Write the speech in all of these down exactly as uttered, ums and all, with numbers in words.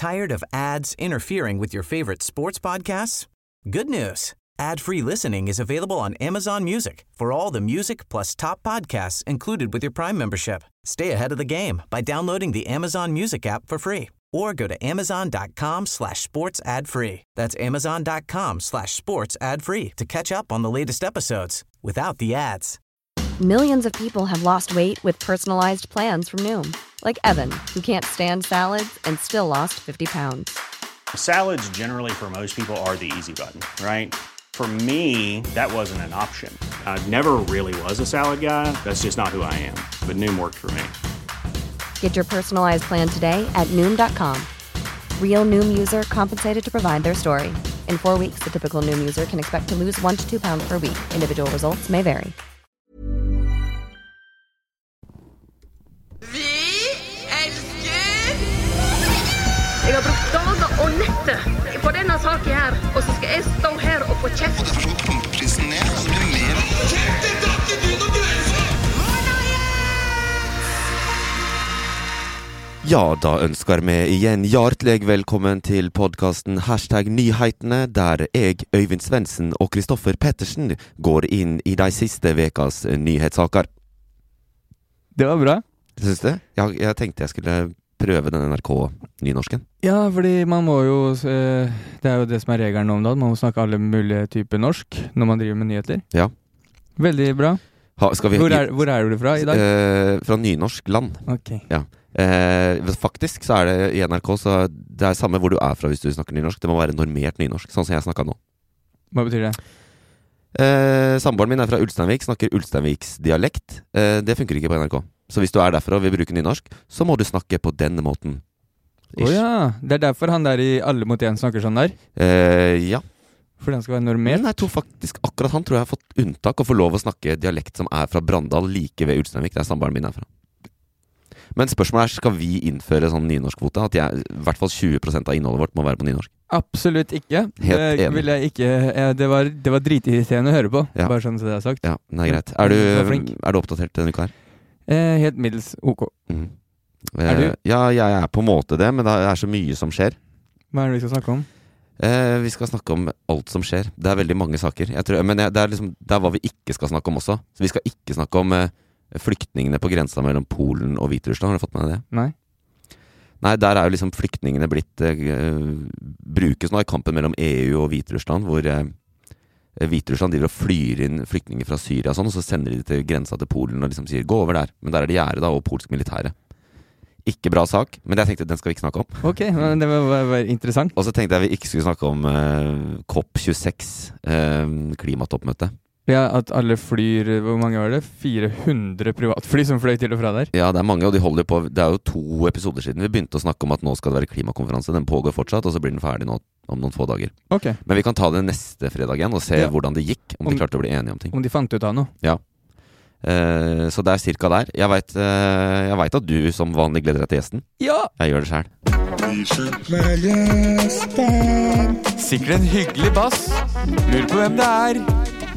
Tired of ads interfering with your favorite sports podcasts? Good news. Ad-free listening is available on Amazon Music for all the music plus top podcasts included with your Prime membership. Stay ahead of the game by downloading the Amazon Music app for free or go to amazon.com slash sports ad free. That's amazon.com slash sports ad free to catch up on the latest episodes without the ads. Millions of people have lost weight with personalized plans from Noom. Like Evan, who can't stand salads and still lost fifty pounds. Salads generally for most people are the easy button, right? For me, that wasn't an option. I never really was a salad guy. That's just not who I am. But Noom worked for me. Get your personalized plan today at Noom dot com. Real Noom user compensated to provide their story. In four weeks, the typical Noom user can expect to lose one to two pounds per week. Individual results may vary. Jeg har brukt dager og netter på denne saken her, og så skal jeg stå her og få kjeft. Det er for sånn pumpprisen ned, så blir det mer. Kjeft, det drakk ikke du noe greier! Ja, da ønsker vi igjen hjertelig velkommen til podcasten Hashtag Nyheitene, der jeg, Øyvind Svendsen og Kristoffer Pettersen går inn i de siste vekas nyhetssaker. Det var bra. Synes du? Jeg, jeg tenkte jeg skulle prøve den N R K-nynorsken. Ja, fordi man må jo, eh, det er jo det som er regelen om dagen, man må snakke alle mulige typer norsk når man driver med nyheter. Ja. Veldig bra. Ha, skal vi, hvor, er, hvor er du fra i dag? Eh, fra nynorsk land. Ok. Ja. Eh, faktisk så er det i N R K, så det er samme hvor du er fra hvis du snakker nynorsk. Det må være normert nynorsk, sånn som jeg snakket nå. Hva betyr det? Eh, samboeren min er fra Ulsteinvik, snakker Ulsteinviks dialekt. Eh, det funker ikke på N R K. Så hvis du er derfra og vil bruke nynorsk, så må du snakke på denne måten. Åh oh, ja, det er derfor han der i Alle mot en snakker sånn der? Eh, ja. Fordi han skal være normert? Men jeg tror faktisk, akkurat han tror jeg har fått unntak og får lov å snakke dialekt som er fra Brandal like ved Ulsteinvik, der samboeren min er fra. Men spørsmålet er, skal vi innføre sånn nynorskkvote? At jeg, i hvert fall tjue prosent av innholdet vårt må være på nynorsk? Absolutt ikke. Helt det enig. Vil jeg ikke. Ja, det var, det var dritirriterende å høre på, ja. Bare sånn som det er sagt. Ja, det er greit. Er du, er du oppdatert denne uka her? Eh, helt middels ok. Mm. Eh, er du? Ja, jeg er på en måte det, men det er så mye som skjer. Hva er det vi skal snakke om? Eh, vi skal snakke om alt som skjer. Det er veldig mange saker. Jeg tror, men det er, liksom, det er hva vi ikke skal snakke om også. Så vi skal ikke snakke om eh, flyktningene på grensa mellom Polen og Hviterussland. Har du fått med deg det? Nei. Nei, der er jo liksom flyktningene blitt eh, brukes nå i kampen mellom E U og Hviterussland, hvor eh, Hviterussland driver og flyr inn flyktninger fra Syria og sånn, og så sender de til grensa til Polen og liksom sier, gå over der. Men der er det gjerde da, og polsk militære. Ikke bra sak, men jeg tenkte den skal vi ikke snakke om. Ok, men det var, var, var interessant. Og så tenkte jeg vi ikke skulle snakke om eh, COP tjueseks, eh, klimatoppmøte. Ja, at alle flyr, hvor mange var det? fire hundre privatfly som fløy til og fra der? Ja, det er mange, og de holder på, det er jo to episoder siden vi begynte å snakke om at nå skal det være klimakonferanse. Den pågår fortsatt, og så blir den ferdig nå om noen få dager. Ok. Men vi kan ta det neste fredag igjen og se ja. hvordan det gikk, om, om de klarte å bli enige om ting. Om de fant ut av noe. Ja. Eh, så det er cirka der. Jeg vet, eh, jeg vet at du som vanlig gleder deg til gjesten. Ja! Jeg gjør det selv. Sikkert en hyggelig bass. Lurer på hvem det er.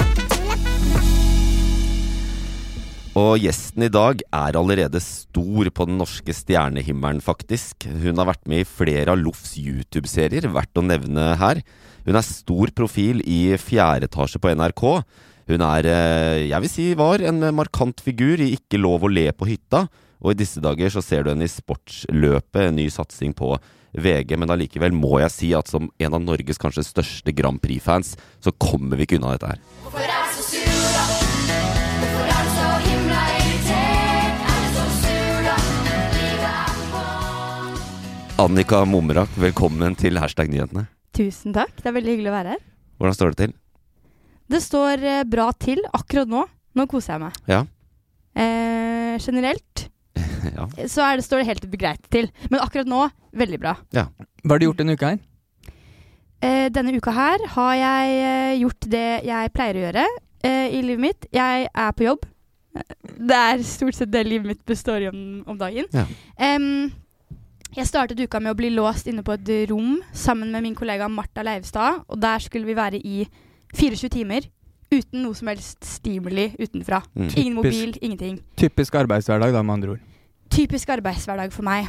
Og gjesten i dag er allerede stor på den norske stjernehimmelen faktisk. Hun har vært med i flere av Loffs YouTube-serier, verdt å nevne her. Hun er stor profil i fjerde etasje på N R K. Hun er, jeg vil si, var en markant figur i Ikke lov å le på hytta. Og i disse dager så ser du henne i sportsløpet, en ny satsing på V G. Men allikevel må jeg si at som en av Norges kanskje største Grand Prix-fans, så kommer vi ikke unna dette her. Hvorfor er det så sur da? Hvorfor er det så himla irritert? Er det så sur da? Livet er på. Annika Momrak, velkommen til Hashtag Nyhetene. Tusen takk, det er veldig hyggelig å være her. Hvordan står det til? Det står eh, bra til akkurat nå. Nå koser jeg meg. Ja. Eh, generelt ja. så er det, står det helt greit til. Men akkurat nå, veldig bra. Ja. Hva har du gjort denne uka her? Eh, denne uka her har jeg eh, gjort det jeg pleier å gjøre eh, i livet mitt. Jeg er på jobb. Det er stort sett det livet mitt består i om, om dagen. Ja. Um, jeg startet uka med å bli låst inne på et rom sammen med min kollega Martha Leivstad, og der skulle vi være i tjuefire timer uten noe som helst stimuli utenfra. Mm. Ingen mobil, ingenting. Typisk arbeidshverdag da, med andre ord. Typisk arbeidshverdag for meg.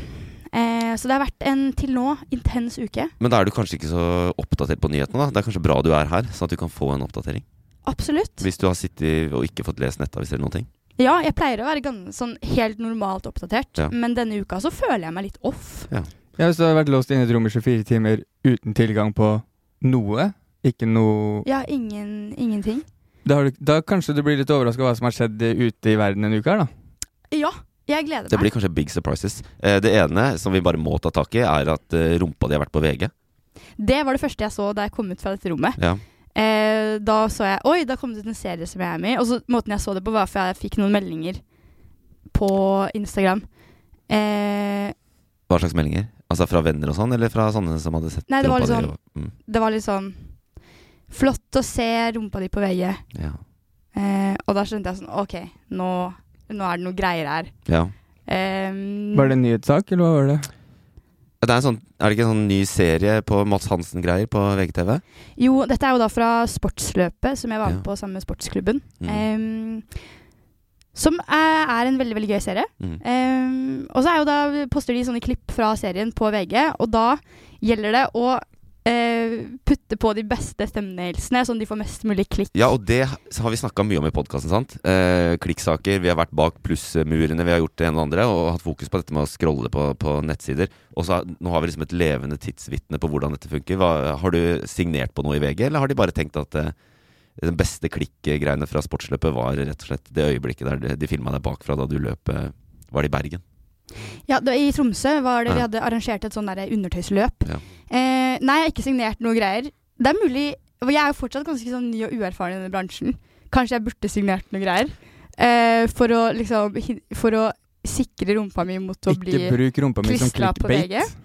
Eh, så det har vært en til nå intens uke. Men da er du kanskje ikke så oppdatert på nyhetene da? Det er kanskje bra du er her, sånn at du kan få en oppdatering? Absolutt. Hvis du har sittet og ikke fått lest nettaviser eller noen ting? Ja, jeg pleier å være gans- sånn helt normalt oppdatert, Ja. men denne uka så føler jeg meg litt off. Ja. Ja, hvis du har vært låst inne i et rom i tjuefire timer uten tilgang på noe, ikke noe Ja, ingen, ingenting. Da, har du, da kanskje du blir litt overrasket over hva som har skjedd eh, ute i verden en uke her, da. Ja, jeg gleder meg. Det blir kanskje big surprises. Eh, Det ene som vi bare må ta tak i, er at eh, rumpa di har vært på V G. Det var det første jeg så da jeg kom ut fra dette rommet. Ja. Eh, da så jeg, oi, da kom det ut en serie som jeg er med i. Og så måten jeg så det på var for jeg fikk noen meldinger på Instagram. Eh, Hva slags meldinger? Altså fra venner og sånn, eller fra sånne som hadde sett Nei, det var rumpa litt di? sånn- Mm. det var litt sånn flott å se rumpa di på V G. Ja. Eh, og da skjønte jeg sånn, ok, nå, nå er det noe greier her. Ja. Eh, Var det en nyhetssak, eller hva var det? Det er, en sånn, er det ikke en sånn ny serie på Mats Hansen-greier på V G T V? Jo, dette er jo da fra Sportsløpet, som jeg var med Ja. på sammen med Sportsklubben. Mm. Eh, som er, er en veldig, veldig gøy serie. Mm. Eh, og så er jo da, poster de sånne klipp fra serien på V G, og da gjelder det å eh, putte på de beste thumbnailsene, sånn de får mest mulig klikk. Ja, og det har vi snakket mye om i podcasten, sant? Eh, klikksaker, vi har vært bak plussmurene, vi har gjort det ene og andre, og hatt fokus på dette med å scrolle på, på nettsider. Og så har- nå har vi liksom et levende tidsvittne på hvordan dette funker. Hva, har du signert på noe i V G, eller har de bare tenkt at eh, den beste klikkgreiene fra sportsløpet var rett og slett det øyeblikket der de, de filmet deg bakfra da du løp, eh, var det i Bergen? Ja, det, i Tromsø var det, vi Ja. hadde arrangert et sånn der undertøysløp. Ja. Eh, nei, jeg har ikke signert noe greier. Det er mulig, og jeg er jo fortsatt ganske sånn ny og uerfaren i denne bransjen. Kanskje jeg burde signert noe greier. Eh, for å liksom, hin- for å sikre rumpa mi mot å Ikke bli bruk rumpa mi som klistret på V G. clickbait.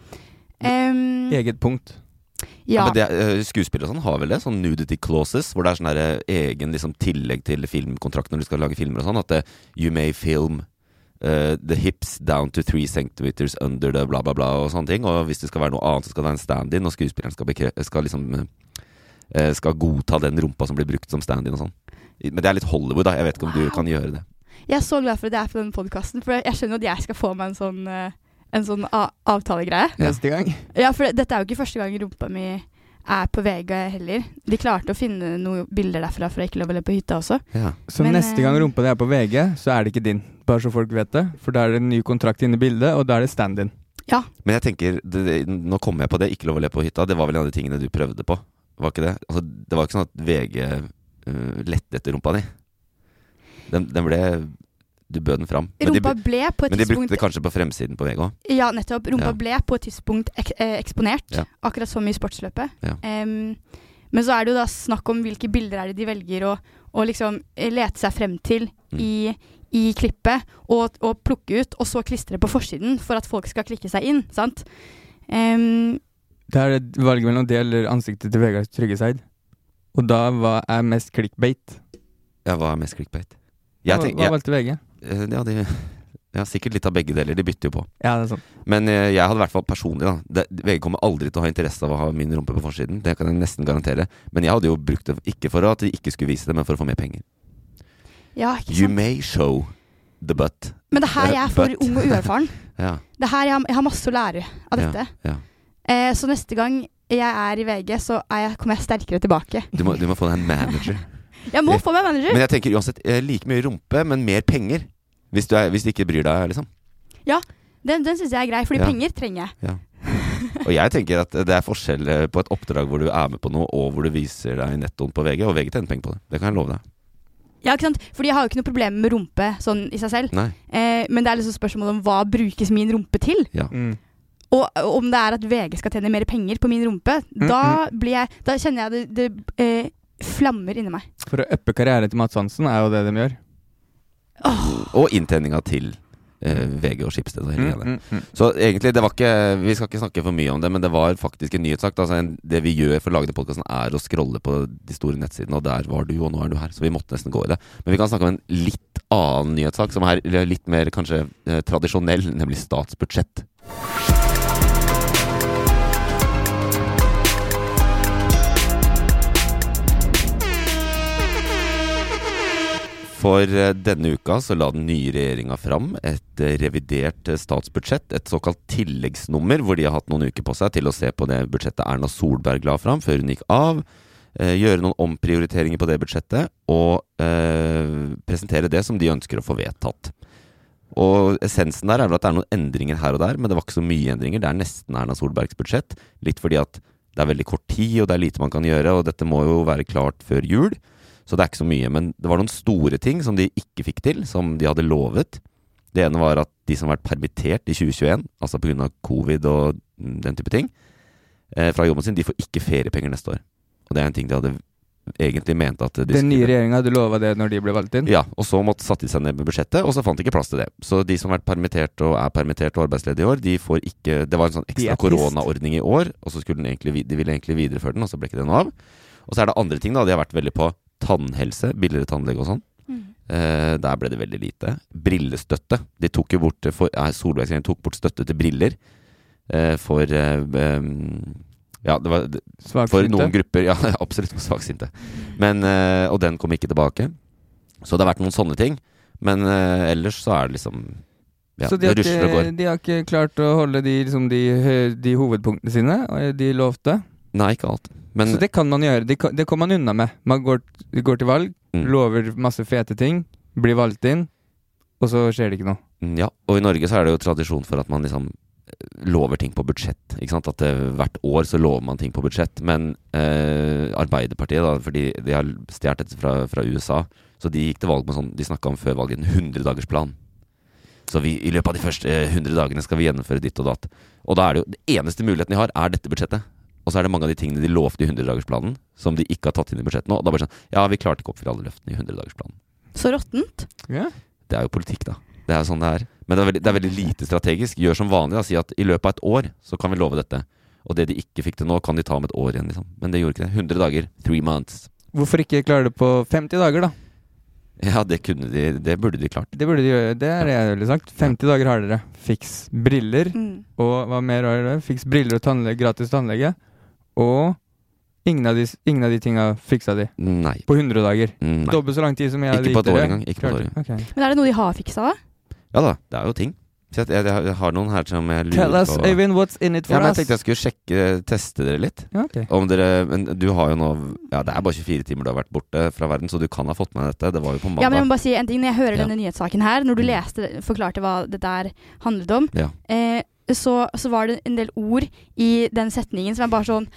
Em, Eget punkt. ja, Men det, eh, skuespillere og sånn har vel det, sånn nudity clauses, hvor det er sånn der, eh, egen liksom, tillegg til filmkontrakt når du skal lage filmer og sånn, at det, you may film eh, the hips down to three centimeters under the bla bla bla og sånne ting, og hvis det skal være noe annet så skal det være en stand-in, og skuespilleren skal, bekre skal liksom eh, skal godta den rumpa som blir brukt som stand-in og sånn. Men det er litt Hollywood da, jeg vet ikke om du Wow. kan gjøre det. jeg er så glad for at det er på denne podcasten, for jeg skjønner at jeg skal få meg en sånn, eh, en sånn a avtalegreie. Ja. Neste gang. Ja, for det, dette er jo ikke første gang rumpa mi er på V G heller. De klarte å finne noen bilder derfra for å ikke lov å le på hytta også. Ja. Så Men, neste gang eh, rumpa di er på V G, så er det ikke din. Bare så folk vet det. For da er det en ny kontrakt inne i bildet, og da er det stand-in. Men jeg tenker, det, det, nå kommer jeg på det, ikke lov å le på hytta, det var vel en av de tingene du prøvde på, var ikke det? Altså, det var ikke sånn at V G uh, lette etter rumpa di. Den, den ble, du bød den fram. Men de, Rumpa ble på et men de brukte tidspunkt det kanskje på fremsiden på V G også. Ja, nettopp. Rumpa Ja. ble på et tidspunkt ek eh, eksponert, Ja. akkurat som i sportsløpet. Ja. Em, men så er det jo da snakk om hvilke bilder er det de velger å, å liksom eh, lete seg frem til Mm. i, i klippet, og, og plukke ut, og så klistre på forsiden for at folk skal klikke seg inn, sant? Em, Det er det valget mellom det eller ansiktet til Vegard Tryggeseid. Og da hva er mest clickbait? Ja, hva er mest clickbait? Jeg Hva, tenk, hva jeg, valgte V G? eh, ja, de, ja, sikkert litt av begge deler, de bytter jo på. Ja, det er sånn. Men eh, jeg hadde i hvert fall personlig da, det, V G kommer aldri til å ha interesse av å ha min rumpe på forsiden, det kan jeg nesten garantere. Men jeg hadde jo brukt det, ikke for at de ikke skulle vise det, men for å få mer penger. ja, ikke You sant? may show the butt. Men det her jeg er for But- ung og uerfaren. Ja, Det her jeg har, jeg har masse å lære av Ja. dette. ja. Eh, så neste gang jeg er i V G, så er jeg, kommer jeg sterkere tilbake. Du må, du må få deg en manager. Jeg må få meg manager! Men jeg tenker uansett, eh, like mye rumpe, men mer penger. Hvis du, er, hvis du ikke bryr deg, liksom. Den, den syns jeg er grei, fordi Ja. penger trenger jeg. Og jeg tenker at det er forskjell eh, på et oppdrag hvor du er med på noe, og hvor du viser deg nettoen på V G, og V G tjener penger på det. Det kan jeg love deg. Ja, ikke sant? Fordi jeg har jo ikke noe problem med rumpe sånn i seg selv. Nei. Eh, men det er liksom spørsmål om hva brukes min rumpe til. Ja. Mm. Og og om det er at V G skal tjene mer penger på min rumpe, da, blir jeg, da kjenner jeg det, det eh, flammer inni meg. For å uppe karrieren til Mats Hansen er jo det de gjør. Og inntjeninga til eh, V G og Schibsted og hele Mm, greia. mm, mm. Så egentlig, det var ikke vi skal ikke snakke for mye om det, men det var faktisk en nyhetssak. Altså, en, det vi gjør for å lage den podcasten er å scrolle på de store nettsidene, og der var du, og nå er du her. Så vi måtte nesten gå i det. Men vi kan snakke om en litt annen nyhetssak, som er litt mer kanskje eh, tradisjonell, nemlig statsbudsjett. For eh, denne uka så la den nye regjeringa fram et eh, revidert eh, statsbudsjett, et såkalt tilleggsnummer, hvor de har hatt noen uker på seg til å se på det budsjettet Erna Solberg la fram før hun gikk av, eh, gjøre noen omprioriteringer på det budsjettet, og eh, presentere det som de ønsker å få vedtatt. Og essensen der er vel at det er noen endringer her og der, men det var ikke så mye endringer. Det er nesten Erna Solbergs budsjett, litt fordi at det er veldig kort tid, og det er lite man kan gjøre, og dette må jo være klart før jul. Så det er ikke så mye, men det var noen store ting som de ikke fikk til, som de hadde lovet. Det ene var at de som har vært permittert i tjue tjueen, altså på grunn av covid og den type ting, eh, fra jobben sin, de får ikke feriepenger neste år. Og det er en ting de hadde egentlig ment at de Den nye skulle... regjeringen hadde lovet det når de ble valgt inn? Ja, og så måtte satte de seg ned med budsjettet, og så fant de ikke plass til det. Så de som har vært permittert og er permittert og arbeidsledige i år, de får ikke... Det var en sånn ekstra koronaordning i år, og så skulle den egentlig, de ville egentlig videreføre den, og så ble ikke det noe av. Og så er det andre ting da, de har vært veldig på tannhelse, billigere tannlege og sånn. Mm. Eh, der ble det veldig lite. Brillestøtte. De tok jo bort, for, eh, Solbergsregjeringen tok bort støtte til briller eh, for, eh, um, ja, det var for noen grupper, ja, absolutt for svaksynte. Men, eh, og den kom ikke tilbake. Så det har vært noen sånne ting. Men eh, ellers så er det liksom, ja, så de har, det rusler og går. ikke, de har ikke klart å holde de, liksom, de, de hovedpunktene sine, og de lovte? Nei, ikke alt. Men, så det kan man gjøre, det, det kommer man unna med. Man går, går til valg, mm. lover masse fete ting, blir valgt inn, og så skjer det ikke noe. Ja, og i Norge så er det jo tradisjon for at man liksom lover ting på budsjett, ikke sant? At det, hvert år så lover man ting på budsjett, men eh, Arbeiderpartiet da, fordi de har stjert dette fra, fra U S A, så de gikk til valg med sånn, de snakket om før valget en hundre-dagersplan. Så vi, i løpet av de første hundre dagene skal vi gjennomføre ditt og datt. Og da er det jo, det eneste muligheten de har er dette budsjettet. Og så er det mange av de tingene de lovte i hundre-dagersplanen som de ikke har tatt inn i budsjettet nå. Og da er det bare sånn, ja, vi klarte ikke å oppfylle alle løftene i hundre-dagersplanen. Så råttent. Ja. Det er jo politikk da. Det er sånn det er. Men det er, veldig, det er veldig lite strategisk. Gjør som vanlig da, si at i løpet av et år så kan vi love dette. Og det de ikke fikk til nå kan de ta om et år igjen liksom. Men det gjorde ikke det. hundre dager, three months. Hvorfor ikke klare det på femti dager da? Ja, det kunne de, det burde de klart. Det burde de gjøre, det er det jeg ville sagt. femti dager har dere. Fiks briller, Mm. og hva mer har dere? Fiks briller og tannlege, gratis tannlege. Og ingen av de, ingen av de tinga fiksa de. Nei. På hundre dager. Nei. Dobbelt så lang tid som jeg hadde Ikke på et gitt år dere. engang. Ikke på et år engang. Okay. Men er det noe de har fiksa da? Ja da, det er jo ting. Så jeg, jeg, jeg har noen her som jeg lurer Tell us, på. Øyvind, what's in it for ja, men jeg us? tenkte jeg skulle sjekke, teste dere litt. Ja, ok. Om dere, men du har jo nå, ja det er bare tjuefire timer du har vært borte fra verden, så du kan ha fått med dette. Det var jo på mandag. Ja, men jeg må bare si en ting. Når jeg hører Ja. denne nyhetssaken her, når du Mm. leste, forklarte hva det der handlet om, Ja. eh, så, så var det en del ord i den setningen som er bare sånn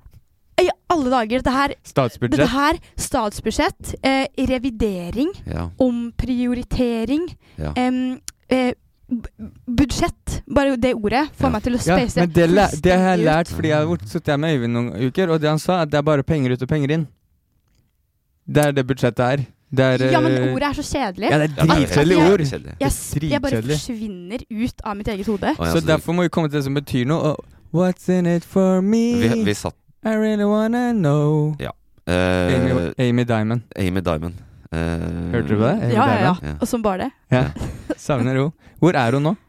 i alle dager, dette her Statsbudsjett. Dette her, statsbudsjett, eh, revidering, Ja. omprioritering, Ja. em, eh, b- budsjett, bare det ordet får Ja. meg til å Ja, space men det, læ- det har jeg fullstendig lært ut. fordi jeg har vært- sittet her med Øyvind noen uker, og det han sa, at det er bare penger ut og penger inn. Det er det budsjettet er. Det er Ja, men eh, ordet er så kjedelig. Ja, det er Ja, det er dritkjedelig helt ord. kjedelig. Jeg, Det er jeg bare dritkjedelig. forsvinner ut av mitt eget hode. Å, ja, Så så derfor må vi komme til det som betyr noe. Og, what's in it for me? vi, vi satt I really wanna know. eh, Amy, Amy Diamond. Amy Diamond. Eh, Hørte du på det? Amy Ja, ja, ja. Diamond? Ja. Og som bare det. Ja. Savner hun. Hvor er hun nå?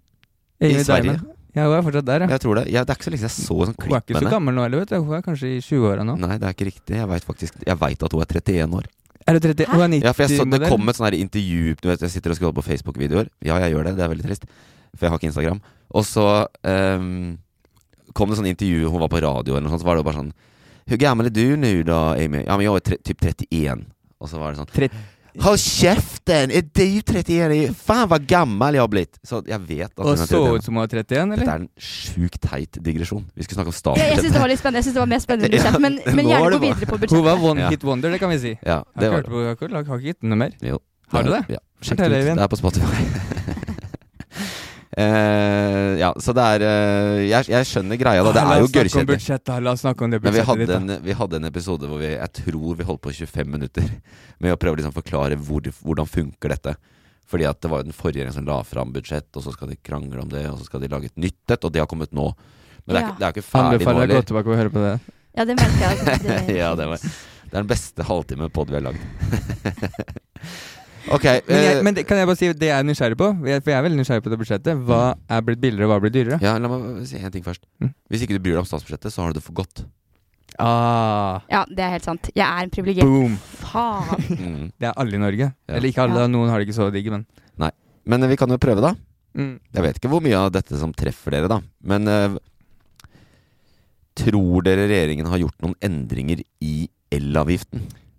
I Amy Sverige. Diamond. Ja, hun er fortsatt der, ja. Jeg tror det. Ja, det er ikke så lenge siden jeg så sånn Hun er klipp ikke med så henne. gammel nå heller, vet du. Hun er kanskje i tjue-åra nå. Nei, det er ikke riktig. Jeg vet faktisk Jeg vet at hun er trettien år. Er det tretti? Hun er Ja, for jeg så, det nitti-modell. kom et sånn her intervju. Du vet, jeg sitter og scroller på Facebook-videoer. Ja, jeg gjør det. Det er veldig trist. For jeg har ikke Instagram. Og så ehm, kom det sånn intervju. Hun var på radio eller noe sånt. Så var det jo bare sånn Hvor gammel er du nå da, Amy? Ja, men jeg er tre, typ trettien. Og så var det sånn tretti. Hold kjeften! Er du trettien? Faen, hva gammel jeg har blitt! Så jeg vet at Og hun er så trettien. ut som hun er trettien, Dette eller? er en sjukt teit digresjon. Vi skulle snakke om Jeg, jeg synes det var statsbudsjettet. litt spennende. Jeg synes det var mer spennende enn budsjett, men, Ja, men nå gjerne var gå det bare- videre på Hun budsjettet. var one Ja. hit wonder, det kan vi si. Ja, Har det ikke var hørt på, har ikke, har ikke gitt noe mer. Jo. Har du det? Ja. Sjekk Fortell, det ut. Øyvind. Det er på Spotify. Eh, ja, så det er eh, jeg, jeg skjønner greia, da. Det Ah, er jo La oss snakke om gørrkjedelig. budsjett, da. La oss snakke om det Men vi budsjettet ditt, hadde, da. en, vi hadde en episode hvor vi Jeg tror vi holdt på tjuefem minutter med å prøve å liksom forklare hvor, hvordan funker dette. Fordi at det var jo den forrige regjeringen som la fram budsjett, og så skal de krangle om det, og så skal de lage et nytt et, og det har kommet nå. Men det er, Ja. ikke, det er jo ikke ferdig nå, Anbefaler deg å gå eller? tilbake og høre på det. Ja, det merker jeg. at det- Ja, det var Det er den beste halvtime pod vi har lagd. Ok. Men, jeg, eh, men det, kan jeg bare si det jeg er nysgjerrig på? Jeg- For jeg er veldig nysgjerrig på det budsjettet. Hva er blitt billigere, og hva blir dyrere? ja, la meg si en ting først. Mm. Hvis ikke du bryr deg om statsbudsjettet, så har du det for godt. Ah, Ja, det er helt sant. Jeg er en privilegert. boom. Faen. Mm. Det er alle i Norge. Ja. Eller ikke alle, Ja. da. Noen har det ikke så digg, men Men eh, vi kan jo prøve, da. mm. Jeg vet ikke hvor mye av dette som treffer dere, da. Men eh, tror dere regjeringen har gjort noen endringer i elavgiften?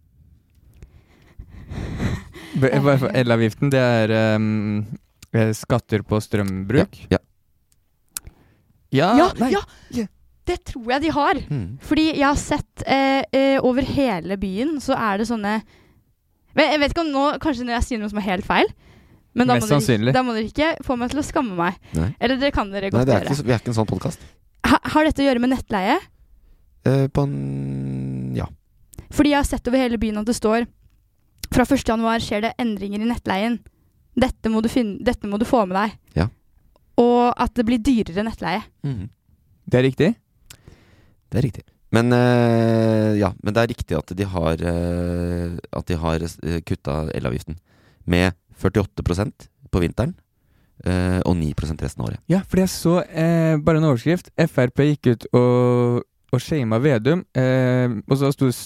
B- Bare for elavgiften, det er ehm, eh, skatter på strømbruk. Ja. Ja, Ja, nei. ja. Det tror jeg de har. Mm. Fordi jeg har sett eh, eh, over hele byen, så er det sånne Men jeg vet ikke om nå, kanskje når jeg sier noe som er helt feil. Men da må, Mest dere, sannsynlig. da må dere ikke få meg til å skamme meg. Nei. Eller det kan dere Nei, godt det er gjøre. ikke, så- vi er ikke en sånn podkast. Ha, har dette å gjøre med nettleie? Eh, på en Ja. Fordi jeg har sett over hele byen at det står fra første januar skjer det endringer i nettleien. Dette må du, finne, dette må du få med deg. Ja. Og at det blir dyrere nettleie. Mhm. Det er riktig. Det er riktig. Men eh, ja, men det er riktig at de har eh, At de har eh, kutta elavgiften med førtiåtte prosent på vinteren eh, og ni prosent resten av året. Ja, fordi jeg så eh, bare en overskrift. F R P gikk ut og, og shama Vedum, eh, og så sto det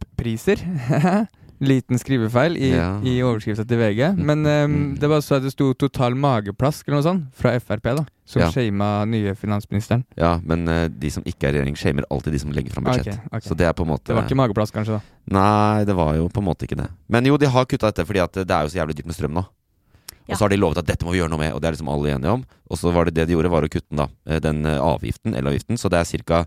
strømpriser. Liten skrivefeil i, Ja. i overskrifta til V G. Men eh, Mm. det var så at det sto total mageplask eller noe sånt fra F R P, da. Som Ja. shama nye finansministeren. Ja, men eh, de som ikke er i regjering, shamer alltid de som legger fram budsjett. Ok, ok. Så det er på en måte Det var ikke mageplask, kanskje, da. Nei, det var jo på en måte ikke det. Men jo, de har kutta dette fordi at det er jo så jævlig dyrt med strøm nå. Ja. Og så har de lovet at dette må vi gjøre noe med, og det er liksom alle enige om. Og så var det det de gjorde, var å kutte den da, eh, den eh, avgiften, elavgiften. Så det er cirka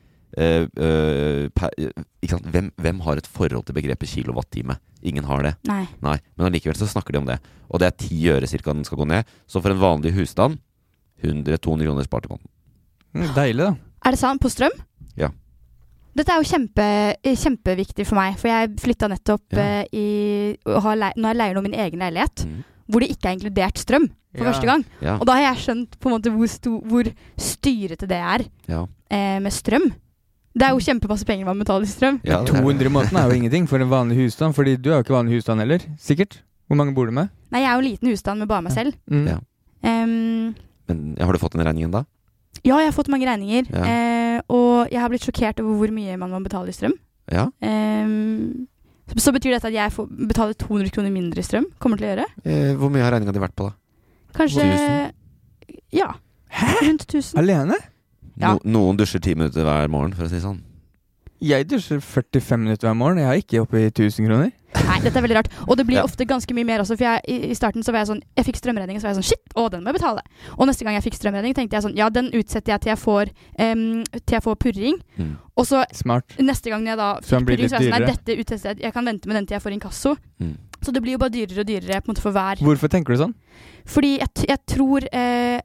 eh, eh, per, eh, ikke sant? Hvem, hvem har et forhold til begrepet kilowattime? Ingen har det. Nei. Nei, men allikevel så snakker de om det. Og det er ti øre cirka den skal gå ned. Så for en vanlig husstand, hundre til to hundre kroner spart i måneden. Mm, deilig, da. Er det sant? På strøm? Ja. Dette er jo kjempe, eh, kjempeviktig for meg, for jeg flytta nettopp Ja. eh, i og har lei, Nå har jeg leier nå min egen leilighet, Mm. hvor det ikke er inkludert strøm for Ja. første gang. Ja, Og da har jeg skjønt på en måte hvor, sto, hvor styrete det er ja. eh, med strøm. Det er jo kjempemasse penger man betaler i strøm. ja det er- to hundre i måneden er jo ingenting for en vanlig husstand, fordi du er jo ikke vanlig husstand heller. Sikkert. Hvor mange bor du med? Nei, jeg er jo en liten husstand med bare meg selv. Mm. Ja. Em, Men har du fått den regningen da? ja, jeg har fått mange regninger, Ja. eh, og jeg har blitt sjokkert over hvor mye man må betale i strøm. Ja. Em, så, så betyr dette at jeg får betale to hundre kroner mindre i strøm? Kommer til å gjøre? Eh, hvor mye har regninga di vært på, da? Kanskje Tusen? Ja. Rundt tusen. Alene? Ja. No, noen dusjer ti minutter hver morgen, for å si det sånn. Jeg dusjer førtifem minutter hver morgen. Jeg har ikke oppe i tusen kroner. Nei, dette er veldig rart. Og det blir Ja. ofte ganske mye mer også. For jeg, i, i starten så var jeg sånn Jeg fikk strømregning, så var jeg sånn Shit, å, den må jeg betale. Og neste gang jeg fikk strømregning, tenkte jeg sånn Ja, den utsetter jeg til jeg får em, Til jeg får purring. Mm. Og så Smart. neste gang jeg da Så den fikk blir purring, litt så var jeg sånn Nei, dyrere. dette utsetter jeg Jeg kan vente med den til jeg får inkasso. Mm. Så det blir jo bare dyrere og dyrere på en måte for hver. Hvorfor tenker du sånn? Fordi jeg, t- jeg tror eh,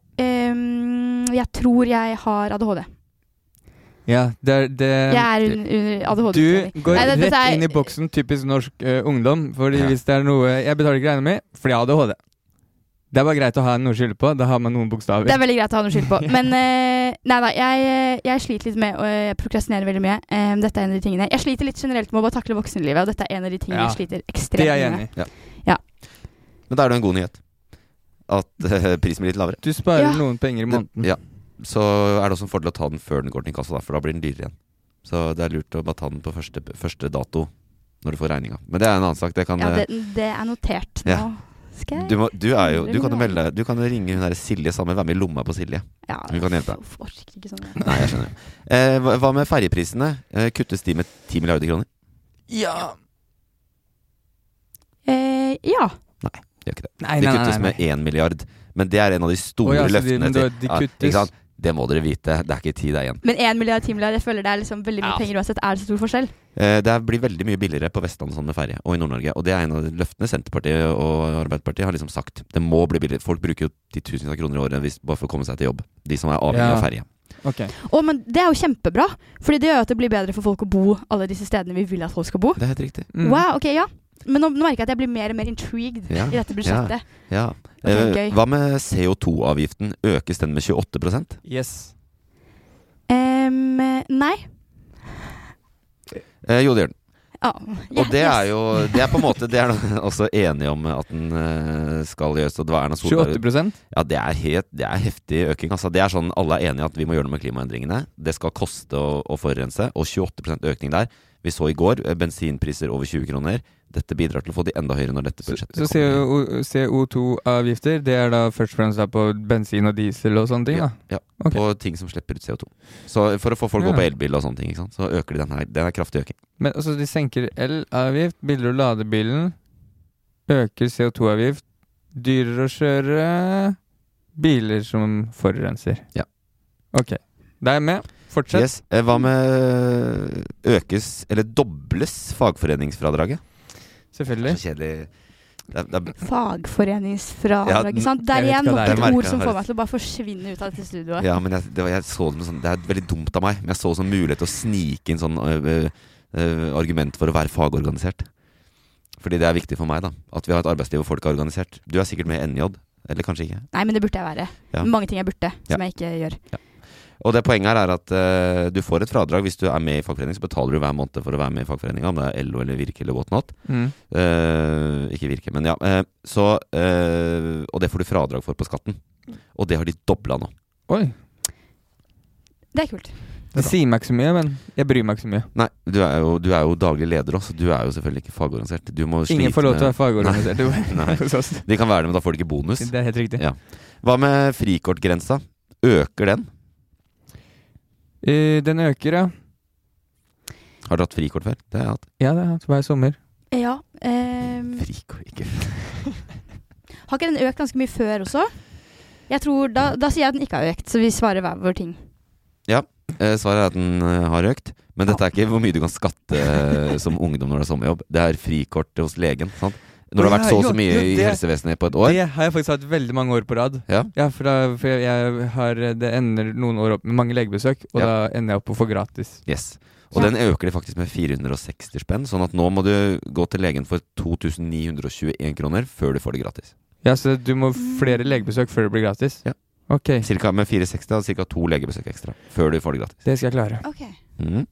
em, Jeg tror jeg har A D H D. Ja, det er det Jeg er un- under A D H Du D-trening. går Nei, det- rett dette er- inn i boksen typisk norsk eh, ungdom. Fordi Ja. hvis det er noe Jeg betaler ikke regninga mi fordi jeg har A D H D. Det er bare greit å ha noe å skylde på. Da har man noen bokstaver. Det er veldig greit å ha noe skyld på. Men eh, nei da, jeg, jeg sliter litt med å jeg prokrastinerer veldig mye. Eh, dette er en av de tingene. Jeg sliter litt generelt med å bare takle voksenlivet, og dette er en av de tingene Ja, jeg sliter det ekstremt er jeg med. enig i. Men da er det en god nyhet. At eh, prisen blir litt lavere. Du sparer Ja. noen penger i måneden. Ja. Så er det også en fordel å ta den før den går til inkasso, da, for da blir den dyrere igjen. Så det er lurt å bare ta den på første, første dato når du får regninga. Men det er en annen sak. Det kan, Ja, eh, det, det er notert nå. Ja. Skal jeg du, må, du, er jo, du kan jo Hundre melde deg. Du kan jo ringe hun der Silje sammen, være med i lomma på Silje. Ja, Vi kan hjelpe deg. uff, orker ikke sånn. Nei, jeg skjønner. Eh, hva, hva med ferjeprisene? Eh, kuttes de med ti milliarder kroner? Ja. Eh, ja. De gjør ikke det. Nei, De nei, nei, kuttes nei. med én milliard. Men det er en av de store Å ja, så de- løftene men da- til de Ja, kuttes. ikke sant? Det må dere vite. Det er ikke tid der igjen. Men én milliard, ti milliard, jeg føler det er liksom veldig mye Ja. penger uansett. Er det så stor forskjell? Eh, det blir veldig mye billigere på Vestlandet sånn med ferje, og i Nord-Norge. Og det er en av de løftene Senterpartiet og Arbeiderpartiet har liksom sagt. Det må bli billigere. Folk bruker jo titusenvis av kroner i året hvis, bare for å komme seg til jobb. De som er avhengig Ja. av ferje. Ok. Å, men det er jo kjempebra. Fordi det gjør jo at det blir bedre for folk å bo alle disse stedene vi vil at folk skal bo. Det er helt riktig. Mm. Wow, ok, ja. Men nå, nå merker jeg at jeg blir mer og mer intrigued Ja, i dette budsjettet. Ja. Ok, Eh, gøy. hva med C O to avgiften? Økes den med tjueåtte prosent? Yes. Em, nei. Eh, jo, det gjør den. Ja, Og det er jo Det er på en måte Det er noe også enige om at den eh, skal gjøres. Og det var Erna Solberg tjueåtte prosent? Ja, det er, helt, det er heftig øking. Altså, det er sånn alle er enige at vi må gjøre noe med klimaendringene. Det skal koste å, å forurense. Og tjueåtte prosent økning der. Vi så i går eh, bensinpriser over tjue kroner. Dette bidrar til å få de enda høyere når dette budsjettet Så, så C O to-avgifter, det er da først og fremst da på bensin og diesel og sånne ting, da? Ja, ja. Okay. På ting som slipper ut C O to. Så for å få folk Ja. gå på elbil og sånne ting, ikke sant? Så øker de den her. Det er kraftig øking. Men altså, de senker el-avgift, biler og ladebilen, øker C O to-avgift, dyrere å kjøre, biler som forurenser. Ja. Ok, det er med. Fortsett. Yes. Eh, Hva med økes, eller dobles fagforeningsfradraget? Selvfølgelig. Det er så kjedelig. Det er, det er, Fagforeningsfradrag, Ja, ikke sant? Det er jeg vet igjen hva nok det er. et Jeg ord merker som jeg får har- meg til å bare forsvinne ut av dette studioet. ja, men jeg, det, var, jeg så det med sånn, det er veldig dumt av meg, men jeg så sånn mulighet til å snike inn sånn øh, øh, argument for å være fagorganisert. Fordi det er viktig for meg, da. At vi har et arbeidsliv hvor folk er organisert. Du er sikkert med i N J, eller kanskje ikke. Nei, men det burde jeg være. Ja. Mange ting jeg burde, Ja. som jeg ikke gjør. Og det poenget her er at øh, du får et fradrag hvis du er med i fagforening, så betaler du hver måned for å være med i fagforeninga, om det er L O eller Virke eller whatnot. Mm. Eh, ikke Virke, men ja. Eh, så, eh, og det får du fradrag for på skatten. Og det har de dobla nå. Oi, Det er kult. det sier meg ikke så mye, men jeg bryr meg ikke så mye. Nei, du er jo, du er jo daglig leder også, så du er jo selvfølgelig ikke fagorganisert. Du må Ingen slite får lov til å med- være fagorganisert. Nei. hos oss. De kan være det, men da får de ikke bonus. Det er helt riktig. Ja. Hva med frikortgrensa? Øker den? Eh, den øker, ja. Har du hatt frikort før? Det har jeg hatt. Ja, det har jeg hatt hver sommer. Ja. ehm, Frikort, ikke har ikke den økt ganske mye før også? Jeg tror, Da, da sier jeg at den ikke har økt, så vi svarer hver vår ting. Ja, eh, svaret er at den eh, har økt. Men dette er ikke hvor mye du kan skatte eh, som ungdom når du har sommerjobb. Det er frikort hos legen. Sant? Når det har vært så og så mye i helsevesenet på et år. Det har jeg faktisk hatt veldig mange år på rad. Ja. Ja, for, da, for jeg, jeg har, det ender noen år opp med mange legebesøk, og Ja. da ender jeg opp på å få gratis. Yes. Og den øker de faktisk med fire hundre og seksti spenn, sånn at nå må du gå til legen for to tusen ni hundre og tjueen kroner før du får det gratis. Ja, så du må flere legebesøk før det blir gratis? Ja. Ok, Cirka med fire hundre og seksti, da, cirka to legebesøk ekstra før du får det gratis. det skal jeg klare. Ok. Mhm.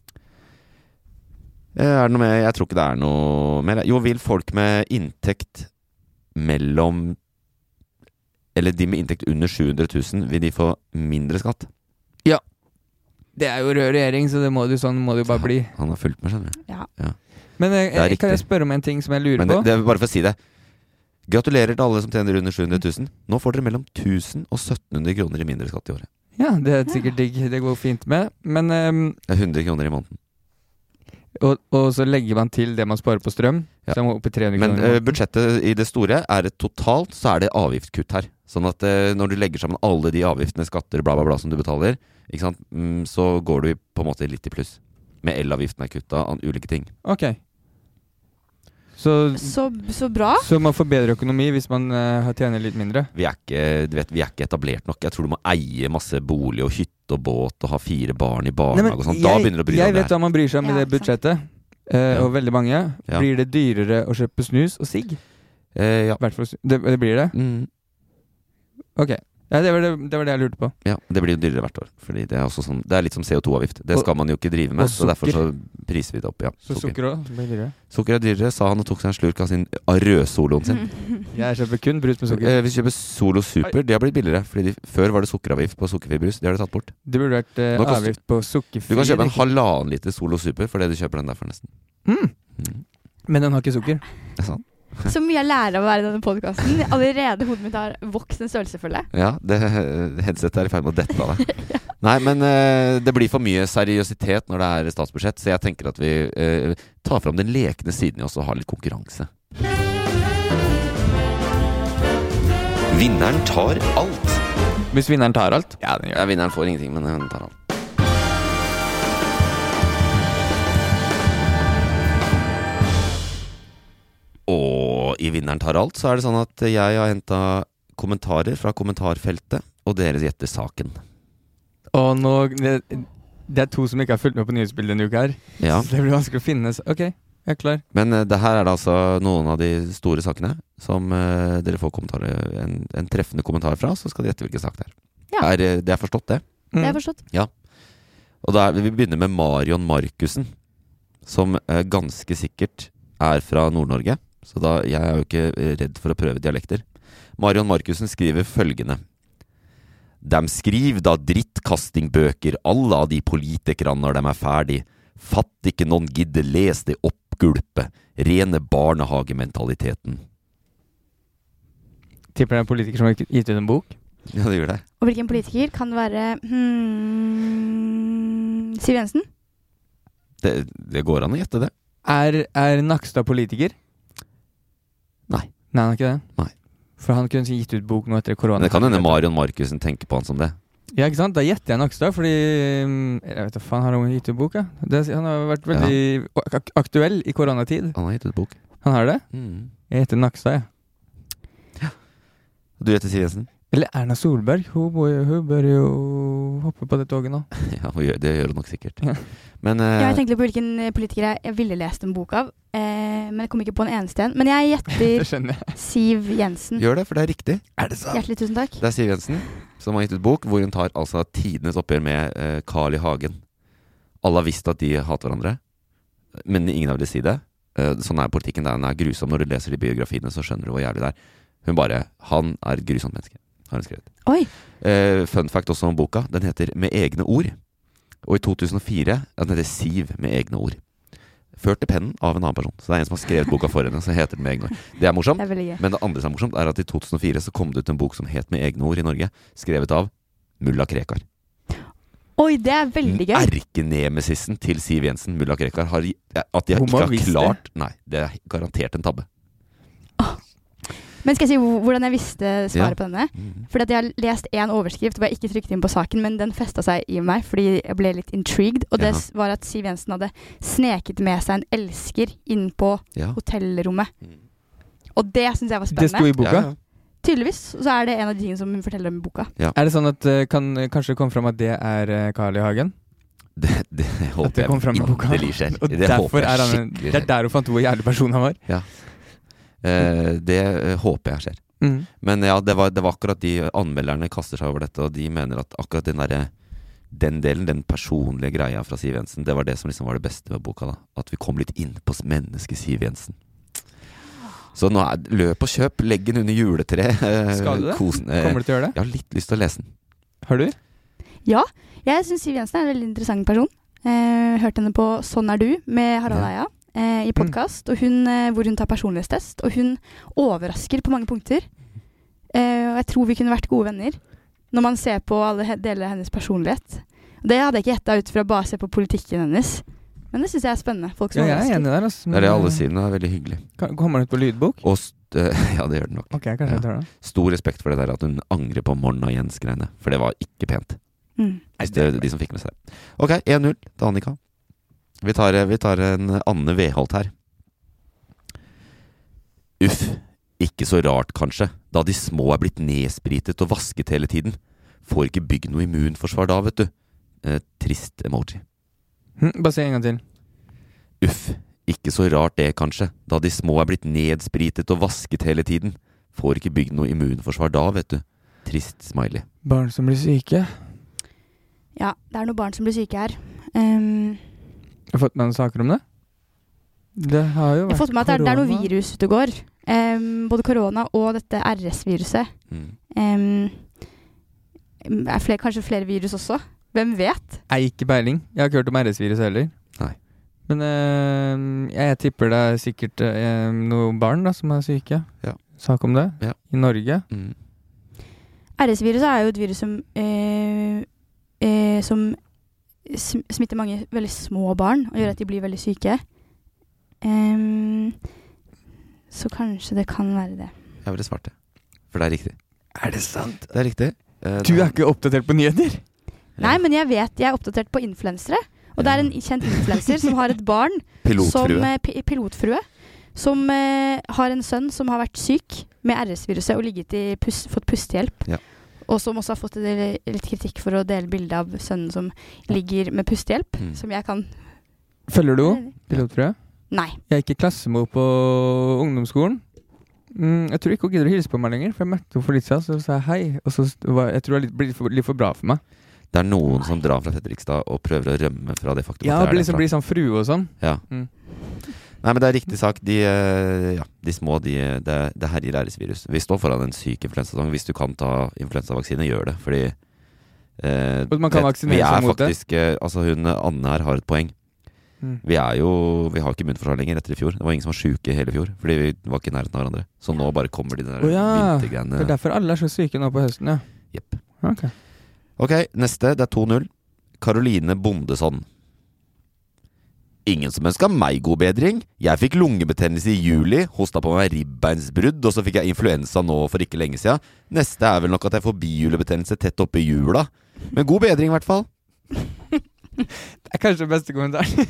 Eh, Er det noe mer? Jeg tror ikke det er noe mer. Jo, vil folk med inntekt mellom Eller de med inntekt under sju hundre tusen, vil de få mindre skatt? Det er jo rød regjering, så det må du, sånn må det jo bare bli. Han har fulgt med, skjønner du. Men eh, Det er jeg, kan jeg riktig. spørre om en ting som jeg lurer Men det, på? det er bare for å si det. Gratulerer til alle som tjener under sju hundre tusen. Nå får dere mellom tusen og sytten hundre kroner i mindre skatt i året. Ja, det er sikkert digg. Det går fint med. Men ehm, Det er hundre kroner i måneden. og, og så legger man til det man sparer på strøm, Ja. så er man oppe i tre hundre Men kroner. i eh, måneden. budsjettet i det store er det totalt, så er det avgiftskutt her. Sånn at eh, når du legger sammen alle de avgiftene, skatter, bla bla bla som du betaler, ikke sant? Mm, så går du på en måte litt i pluss. Med elavgiften er kutta, an ulike ting. Ok. Så, Så, så bra. så man får bedre økonomi hvis man eh, tjener litt mindre? Vi er, ikke, du vet, vi er ikke etablert nok. Jeg tror du må eie masse bolig og hytte og båt og ha fire barn i barnehage og sånn. Da begynner du å bry deg jeg om det vet her. hva man bryr seg om Ja, i det ikke sant. budsjettet. Eh, Ja. Og veldig mange. Ja. Blir det dyrere å kjøpe snus og sigg? Eh, ja. I hvert fall s- det, det blir det? Mm, Ok. Ja, det, var det, det var det jeg lurte på. ja, det blir jo dyrere hvert år. Fordi det er, også sånn, det er litt som C O to-avgift. Det Og- skal man jo ikke drive med. og Så derfor så sukker. priser vi det opp. Ja, Så sukker òg blir dyrere? Sukker er dyrere, sa han og tok seg en slurk av sin av rødsoloen sin. Jeg kjøper kun brus med sukker. Eh, hvis du kjøper Solo Super, de har blitt billigere. Fordi de, før var det sukkeravgift på sukkerfri brus. Det har de tatt bort. Det burde vært eh, Nå koster- avgift på sukkerfri. Du kan kjøpe en drikke. halvannen liter Solo Super for det du kjøper den der for nesten. Mm. Mm. Men den har ikke sukker. Det er sant. Så mye jeg lærer av å være i denne podkasten. Allerede hodet mitt har vokst en størrelse, føler jeg. Ja, det headsetet er i ferd med å dette av deg. Nei, men eh, det blir for mye seriøsitet når det er statsbudsjett, så jeg tenker at vi eh, tar fram den lekne siden i oss og har litt konkurranse. Vinneren tar alt. Hvis vinneren tar alt? Ja, den gjør Ja, vinneren får ingenting, men hun tar alt. Og i Vinneren tar alt så er det sånn at jeg har hentet kommentarer fra kommentarfeltet, og dere gjetter saken. Og nå det, det er to som ikke har fulgt med på nyhetsbildet denne uka her. Ja. Så det blir vanskelig å finne. Så ok, jeg er klar. Men eh, det her er da altså noen av de store sakene som eh, dere får kommentarer, en, en treffende kommentar fra, så skal dere gjette hvilken sak det er. Ja. Er eh, det er forstått det? Det har Mm. jeg forstått. Og da er, vi begynner med Marion Markussen. som eh, ganske sikkert er fra Nord-Norge. Så da, jeg er jo ikke redd for å prøve dialekter. Marion Markussen skriver følgende. De skriver da drittkastingbøker alle av de politikerne når de er ferdig. Fatt ikke noen gidde les det oppgulpe. Rene barnehagementaliteten. Tipper det er en politiker som har gitt ut en bok? Ja, det gjør det. Og hvilken politiker kan det være hmm, Siv Jensen? det? Det går an å gjette det. Er, er Nakstad politiker? Nei. Nei, han er ikke det? Nei. For han kunne gitt ut bok nå etter korona. Men det kan hende Marion Markussen tenker på han som det. Ja, ikke sant? Da gjetter jeg Nakstad, fordi mm, jeg vet ikke, faen, har han gitt ut bok, ja? Det, han har vært veldig ak aktuell i koronatid. Han har gitt ut bok. Han har det? Mm. Jeg heter Nakstad, ja. Du heter Siv Jensen? Eller Erna Solberg, hun, må jo- hun bør jo hoppe på det toget nå. Ja, hun gjør- det gjør hun nok sikkert. Ja. Men eh, Jeg tenkte litt på hvilken eh, politiker jeg, jeg ville lest en bok av, eh, men jeg kom ikke på en eneste en. Men jeg Det gjetter skjønner jeg. Siv Jensen. gjør det, for det er riktig. Er det sant? Hjertelig tusen takk. Det er Siv Jensen som har gitt ut bok hvor hun tar altså tidenes oppgjør med eh, Carl I. Hagen. Alle har visst at de hater hverandre, men ingen av dem vil si det. Eh, sånn er politikken, den er grusom. Når du leser de biografiene, så skjønner du hvor jævlig det er. Hun bare, han er et grusomt menneske, har hun skrevet. Oi, Eh, fun fact også om boka, den heter Med egne ord. Og i to tusen og fire, ja, den heter Siv med egne ord. Ført til pennen av en annen person. Så det er en som har skrevet boka for henne, så heter den Med egne ord. Det er morsomt, det er veldig gøy. men det andre som er morsomt er at i to tusen og fire så kom det ut en bok som het Med egne ord i Norge, skrevet av Mulla Krekar. Oi, det er veldig gøy. Erkenemesisen til Siv Jensen, Mulla Krekar, har, at de Hun ikke må ha har visst klart Nei, det er garantert en tabbe. Men skal jeg si hvor- hvordan jeg visste svaret Ja. på denne? Mhm. Fordi at jeg har lest en overskrift hvor jeg ikke trykte inn på saken, men den festet seg i meg fordi jeg ble litt intrigued. Og det Jaha. s- var at Siv Jensen hadde sneket med seg en elsker inn på Ja. hotellrommet. Mm. Og det synes jeg var Det sto spennende. i boka. Ja, ja. Tydeligvis så er det en av de tingene som hun forteller om i boka. Er det sånn at uh, kan kanskje komme fram at det er uh, Carl I. Hagen? Det, det håper det kom frem i jeg boka. inderlig skjer. Og Det derfor håper jeg er han en, skikkelig det er skjer. der hun fant ut hvor jævlig person han var. Eh, det eh, håper jeg skjer. Mm. Men ja, det var, det var akkurat de anmelderne kaster seg over dette, og de mener at akkurat den derre den delen, den personlige greia fra Siv Jensen, det var det som liksom var det beste ved boka, da. At vi kom litt inn på mennesket Siv Jensen. Så nå er løp og kjøp, legg den under juletreet. eh, Skal du det? kosen, eh, Kommer du til å gjøre det? Jeg har litt lyst til å lese den. Har du? Ja, jeg synes Siv Jensen er en veldig interessant person. Eh, hørte henne på Sånn er du med Harald Ja. Eia eh, i podcast, og hun, eh, hvor hun tar personlighetstest, og hun overrasker på mange punkter. Eh, og jeg tror vi kunne vært gode venner når man ser på alle he- deler av hennes personlighet. Det hadde jeg ikke gjettet ut fra bare å se på politikken hennes. Men det synes jeg er spennende. Folk Ja, som jeg er overrasker. enig der. Altså. Det er det alle sier, den er veldig hyggelig. Kan- Kommer den ut på lydbok? Og st ja, det gjør den nok. Ok, kanskje Ja. jeg tar det. Stor respekt for det der at hun angrer på Morna Jens-greiene, for det var ikke pent. Mm. Hvis det er de som fikk med seg det. Ok, én null til Annika. Vi tar, vi tar en Anne Veholt her. Uff, ikke så rart kanskje, da de små er blitt nedspritet og vasket hele tiden. Får ikke bygd noe immunforsvar da, vet du. Eh, trist emoji. Hm, bare si en gang til. Uff, ikke så rart det kanskje, da de små er blitt nedspritet og vasket hele tiden. Får ikke bygd noe immunforsvar da, vet du. Trist smiley. Barn som blir syke. Ja, det er noen barn som blir syke her. Um, Har du fått med noen saker om det? Det har jo jeg har vært fått med at det er, det er noe korona. virus ute og går. Um, både korona og dette R S-viruset. Mm. Um, er flere, kanskje flere virus også? Hvem vet? Ei, ikke peiling. Jeg har ikke hørt om R S-virus heller. Nei. Men eh, jeg, jeg tipper det er sikkert eh, noen barn da, som er syke. Ja. Sak om det. Ja. I Norge. Mm. R S-viruset er jo et virus som, eh, eh, som sm- smitter mange veldig små barn og gjør at de blir veldig syke. Um, så kanskje det kan være det. Jeg ville svart det. For det er riktig. Er det sant? Det er riktig. Eh, Du er ikke oppdatert på nyheter? Nei, men jeg vet jeg er oppdatert på influensere. Og det er en kjent influenser som har et barn som Pilotfrue. eh, pi- pilotfrue som eh, har en sønn som har vært syk med R S-viruset og ligget i pus fått pustehjelp. Ja. Og som også har fått en- litt kritikk for å dele bilde av sønnen som ligger med pustehjelp, Mm. som jeg kan. Følger du henne? Pilotfrue? Nei. Jeg gikk i klasse med henne på ungdomsskolen. Mm, jeg tror ikke hun gidder å hilse på meg lenger, for jeg møtte henne for litt siden, så sa jeg hei. Og så st- var, jeg tror det var litt, ble litt for, litt for bra for meg. Det er noen som drar fra Fredrikstad og prøver å rømme fra det faktum Ja, at det er blir liksom derfra. blir sånn frue og sånn. Ja. Mm. Nei, men det er riktig sak. De, eh, ja, de små, de, det, det herjer æresvirus. Vi står foran en syk influensasong. Hvis du kan ta influensavaksine, gjør det. Fordi eh, Og man kan vet, vaksinere vi er seg mot det. faktisk, eh, altså hun Anne her har et poeng. Mm. Vi er jo, vi har ikke immunforsvar lenger etter i fjor. Det var ingen som var syke hele fjor, fordi vi var ikke i nærheten av hverandre. Så nå bare kommer de der Å ja, vintergreiene. det er derfor alle er så syke nå på høsten, ja. Jepp. Ok. Ok, neste, det er to null. Karoline Bondesson. Ingen som ønsket meg god bedring. Jeg fikk lungebetennelse i juli, hosta på meg ribbeinsbrudd, og så fikk jeg influensa nå for ikke lenge siden. Neste er vel nok at jeg får bihulebetennelse tett oppe i jula. Men god bedring i hvert fall. Det er kanskje beste kommentaren.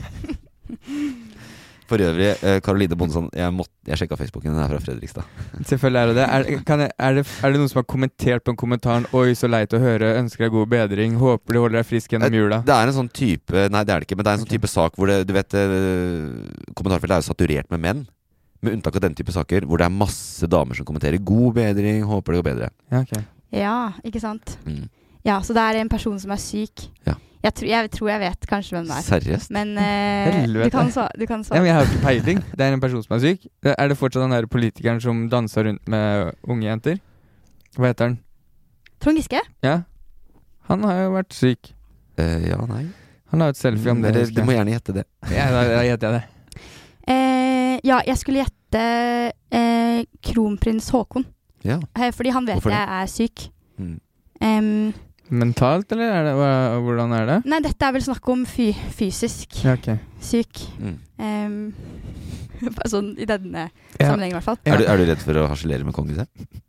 For øvrig, eh, Karoline Bondesson, jeg, måtte, jeg sjekket Facebooken, den er fra Fredrikstad. Selvfølgelig er det det. Er, kan jeg, er det. Er det noen som har kommentert på en kommentaren Oi, så leit å høre, ønsker deg god bedring, håper du holder deg frisk gjennom jula? Det er en sånn type, nei det er det ikke, men det er en sånn type sak hvor det, du vet, eh, kommentarfeltet er jo saturert med menn. Med unntak av den type saker, hvor det er masse damer som kommenterer god bedring, håper det går bedre. Ja, ok. Ja, ikke sant? Mm. Ja, så det er en person som er syk. Ja. Jeg, tr jeg tror jeg vet kanskje hvem det er. Seriøst? Men eh, Helvete. du kan svare. Du kan Ja, svare. men jeg har jo ikke peiling. Det er en person som er syk. Det- Er det fortsatt den der politikeren som danser rundt med unge jenter? Hva heter han? Trond Giske? Ja. Han har jo vært syk. Eh, ja, nei. Han har jo et selfie om det. Eller, husker du må jeg. gjerne gjette det. Ja, da, da gjetter jeg det. Eh, ja, jeg skulle gjette eh, kronprins Haakon. Ja. Eh, fordi han vet Hvorfor det? jeg er syk. Mm. Em, Mentalt, eller er det, hva, hvordan er det? nei, dette er vel snakk om fy fysisk Ja, ok. syk. Mm. Em, bare sånn i denne Ja. sammenhengen i hvert fall. Er, du, er du redd for å harselere med kongehuset?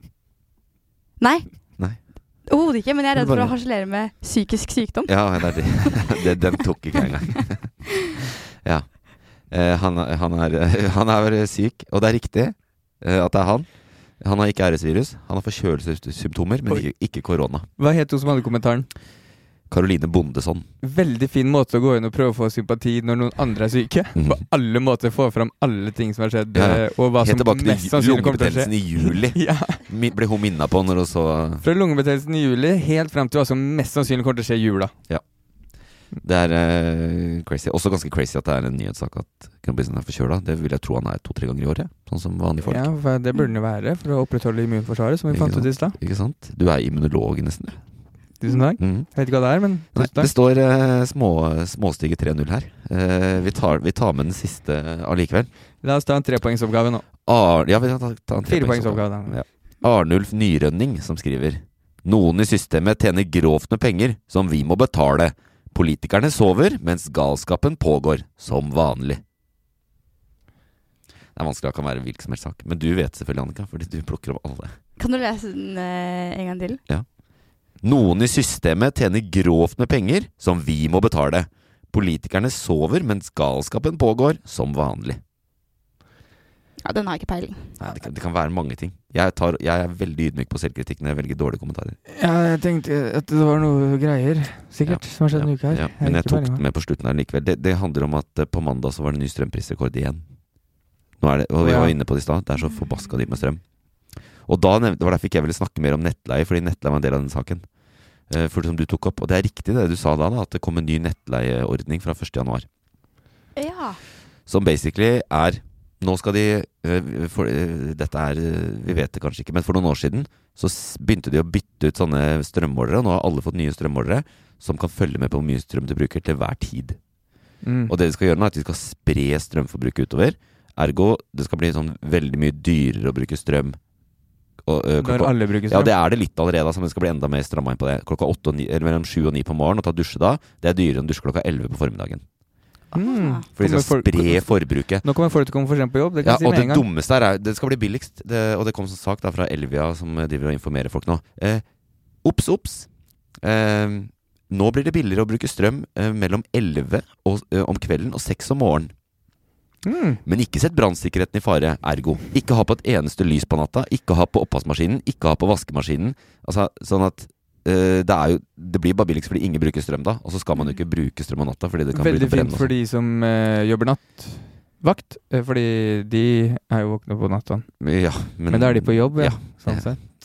Nei. Nei. Overhodet ikke, men jeg er redd for Bare- å harselere med psykisk sykdom. Ja, det er det. det den tok ikke jeg engang. Ja. Eh, han, er- han, er, han er syk, og det er riktig eh, at det er han. Han har ikke æresvirus. Han har forkjølelsessymptomer, men Oi. ikke, ikke korona. Hva het hun som hadde kommentaren? Karoline Bondesson. Veldig fin måte å gå inn og prøve å få sympati når noen andre er syke. Mhm. På alle måter få fram alle ting som har skjedd, Ja, ja. eh, og hva Helt som tilbake mest til sannsynlig kommer til å skje. lungebetennelsen i juli. Ja. Mi- Ble hun minnet på når hun så Fra lungebetennelsen i juli helt frem til hva som mest sannsynlig kommer til å skje i jula. Det er eh, crazy. Også ganske crazy at det er en nyhetssak at kronprinsen er forkjøla. Det vil jeg tro han er to-tre ganger i året, sånn som vanlige folk. Ja, for det burde den jo være for å opprettholde immunforsvaret, som vi Ikke fant ut sant? i stad. Ikke sant? Du er immunolog nesten. Tusen takk. Mm. Jeg vet ikke hva det er, men Nei, tusen det takk. står eh, små, småstige tre null her. Eh, vi, tar, vi tar med den siste allikevel. La oss ta en trepoengsoppgave nå. Ar ja, vi kan ta, ta en Firepoengsoppgave. da. Ja. Arnulf Nyrønning som skriver: Noen i systemet tjener grovt med penger som vi må betale. Politikerne sover, mens galskapen pågår, som vanlig. Det er vanskelig, det kan være hvilken som helst sak. Men du vet selvfølgelig, Annika, fordi du plukker opp alle. Kan du lese den eh, en gang til? Noen i systemet tjener grovt med penger som vi må betale. Politikerne sover, mens galskapen pågår, som vanlig. Ja, den har jeg ikke peiling. Nei, det, kan, det kan være mange ting. Jeg, tar, jeg er veldig ydmyk på selvkritikk når jeg velger dårlige kommentarer. Ja, jeg tenkte at det var noe greier, sikkert, som har skjedd Ja, denne uka her. ja, Jeg har men jeg ikke tok peiling den på. med på slutten her likevel. Det, det handler om at eh, på mandag så var det ny strømprisrekord igjen. Nå er det, og vi Å, ja. var inne på det i stad. Det er så forbaska dyrt med strøm. Og da nevnte, det var derfor ikke jeg ville snakke mer om nettleie, fordi nettleie var en del av den saken. Eh, for det som du tok opp. Og det er riktig det du sa da, da at det kom en ny nettleieordning fra første januar. Ja. Som basically er Nå skal de øh, for, øh, Dette er øh, Vi vet det kanskje ikke, men for noen år siden så s- begynte de å bytte ut sånne strømmålere. Og nå har alle fått nye strømmålere som kan følge med på hvor mye strøm du bruker til hver tid. Mm. Og det de skal gjøre nå er at de skal spre strømforbruket utover. Ergo det skal bli sånn veldig mye dyrere å bruke strøm. Og, øh, Når klokka, alle bruker ja, strøm. det er det litt allerede, altså, men det skal bli enda mer stramma inn på det. Klokka åtte og ni, eller mellom sju og ni på morgenen og ta dusje da, det er dyrere enn å dusje klokka elleve på formiddagen. Mm. For de Kommer skal folk- spre forbruket. Nå kommer folk til å komme for sent på jobb, det kan Ja, jeg si og med det en gang. dummeste her er det skal bli billigst, det, og det kom som sak da fra Elvia, som driver og informerer folk nå. Eh, Ops, ops. Eh, nå blir det billigere å bruke strøm eh, mellom elleve og, eh, om kvelden og seks om morgenen. Mm. Men ikke sett brannsikkerheten i fare, ergo. Ikke ha på et eneste lys på natta, ikke ha på oppvaskmaskinen, ikke ha på vaskemaskinen. Altså, sånn at eh, det er jo Det blir bare billigst fordi ingen bruker strøm da, og så skal man jo ikke bruke strøm om natta fordi det kan Veldig bli fint brennende. for de som eh, jobber nattvakt, eh, fordi de er jo våkne på natta. Ja, men, Men da er de på jobb, ja. ja. Sånn sett.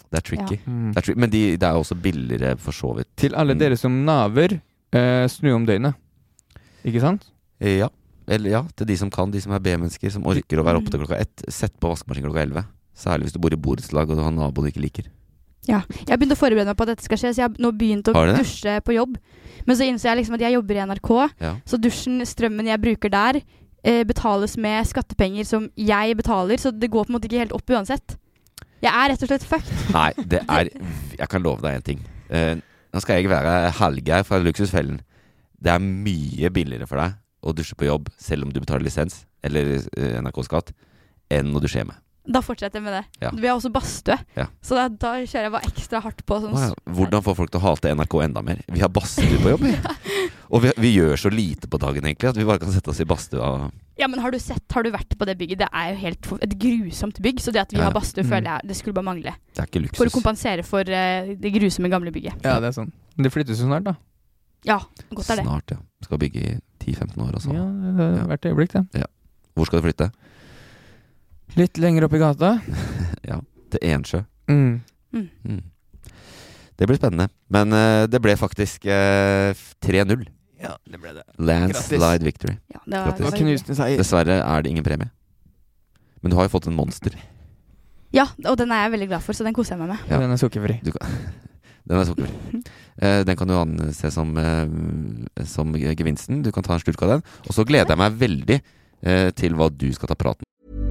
Det er tricky. Ja. Mm. Det er tri- men de, det er jo også billigere for så vidt. Til alle Mm. dere som naver, eh, snu om døgnet. Ikke sant? Eh, Ja. Eller ja, til de som kan, de som er B-mennesker, som orker å være oppe til klokka ett. Sett på vaskemaskin klokka elleve. Særlig hvis du bor i borettslag og du har naboer du ikke liker. Ja, jeg har begynt å forberede meg på at dette skal skje, så jeg har nå begynt å Har du det? dusje på jobb. Men så innså jeg liksom at jeg jobber i N R K, Ja. så dusjen, strømmen jeg bruker der, eh, betales med skattepenger som jeg betaler, så det går på en måte ikke helt opp uansett. Jeg er rett og slett fucked. Nei, det er Jeg kan love deg en ting. Eh, nå skal jeg være Hallgeir fra Luksusfellen. Det er mye billigere for deg å dusje på jobb, selv om du betaler lisens, eller eh, N R K-skatt, enn å dusje hjemme. Da fortsetter jeg med det. Ja. Vi har også badstue, Ja. så da, da kjører jeg bare ekstra hardt på. Sånn, Å ja. Hvordan få folk til å hate N R K enda mer? Vi har badstue på jobb, vi. Og vi, vi gjør så lite på dagen egentlig at vi bare kan sette oss i badstua. Ja, men har du sett, har du vært på det bygget? Det er jo helt for- et grusomt bygg, så det at vi Ja, ja. har badstue, Mm. føler jeg, det skulle bare mangle. Det er ikke For å luksus. kompensere for eh, det grusomme gamle bygget. Ja, det er sånn. Det flyttes jo snart, da. Ja, godt er det. Snart, ja. Skal bygge i ti femten år og sånn. Ja, det er hvert øyeblikk, det. Hvor skal du flytte? Litt lenger opp i gata. Ja, til Ensjø. Mm. Mm. Det blir spennende. Men eh, det ble faktisk eh, tre null. Ja, det ble det. Landslide victory. Ja, det var, Grattis. det var Da knuste seg. Dessverre er det ingen premie. Men du har jo fått en monster. Ja, og den er jeg veldig glad for, så den koser jeg meg med. Ja. Den er sukkerfri. Du kan, den er sukkerfri. Eh, den kan du anse som, eh, som gevinsten. Du kan ta en slurk av den. Og så gleder jeg meg veldig eh, til hva du skal ta praten.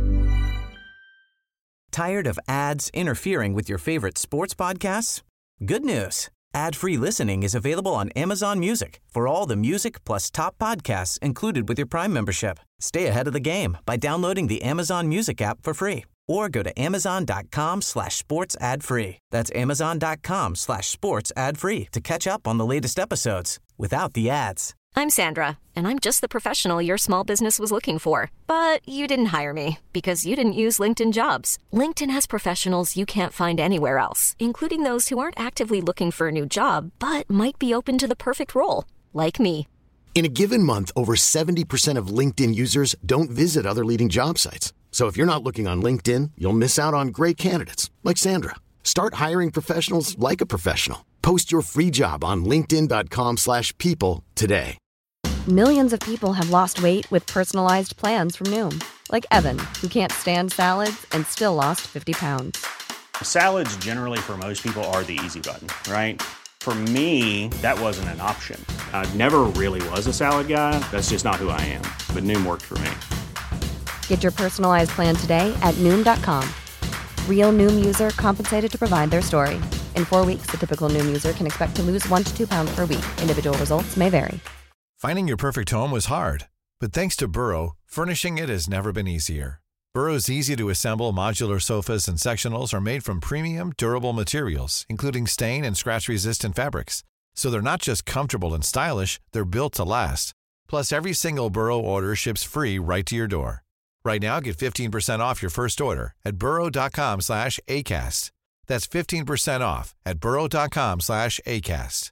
Tired of ads interfering with your favorite sports podcasts? Good news. Ad-free listening is available on Amazon Music for all the music plus top podcasts included with your Prime membership. Stay ahead of the game by downloading the Amazon Music app for free or go to amazon.com slash sports ad free. That's amazon.com slash sports ad free to catch up on the latest episodes without the ads. I'm Sandra, and I'm just the professional your small business was looking for. But you didn't hire me because you didn't use LinkedIn Jobs. LinkedIn has professionals you can't find anywhere else, including those who aren't actively looking for a new job, but might be open to the perfect role, like me. In a given month, over seventy percent of LinkedIn users don't visit other leading job sites. So if you're not looking on LinkedIn, you'll miss out on great candidates like Sandra. Start hiring professionals like a professional. Post your free job on linkedin.com slash people today. Millions of people have lost weight with personalized plans from Noom, like Evan, who can't stand salads and still lost fifty pounds. Salads generally for most people are the easy button, right? For me, that wasn't an option. I never really was a salad guy. That's just not who I am. But Noom worked for me. Get your personalized plan today at Noom dot com. Real Noom user compensated to provide their story. In four weeks, the typical Noom user can expect to lose one to two pounds per week. Individual results may vary. Finding your perfect home was hard, but thanks to Burrow, furnishing it has never been easier. Burrow's easy-to-assemble modular sofas and sectionals are made from premium, durable materials, including stain and scratch-resistant fabrics. So they're not just comfortable and stylish, they're built to last. Plus, every single Burrow order ships free right to your door. Right now, get fifteen percent off your first order at burrow.com slash ACAST. That's fifteen percent off at burrow.com slash ACAST.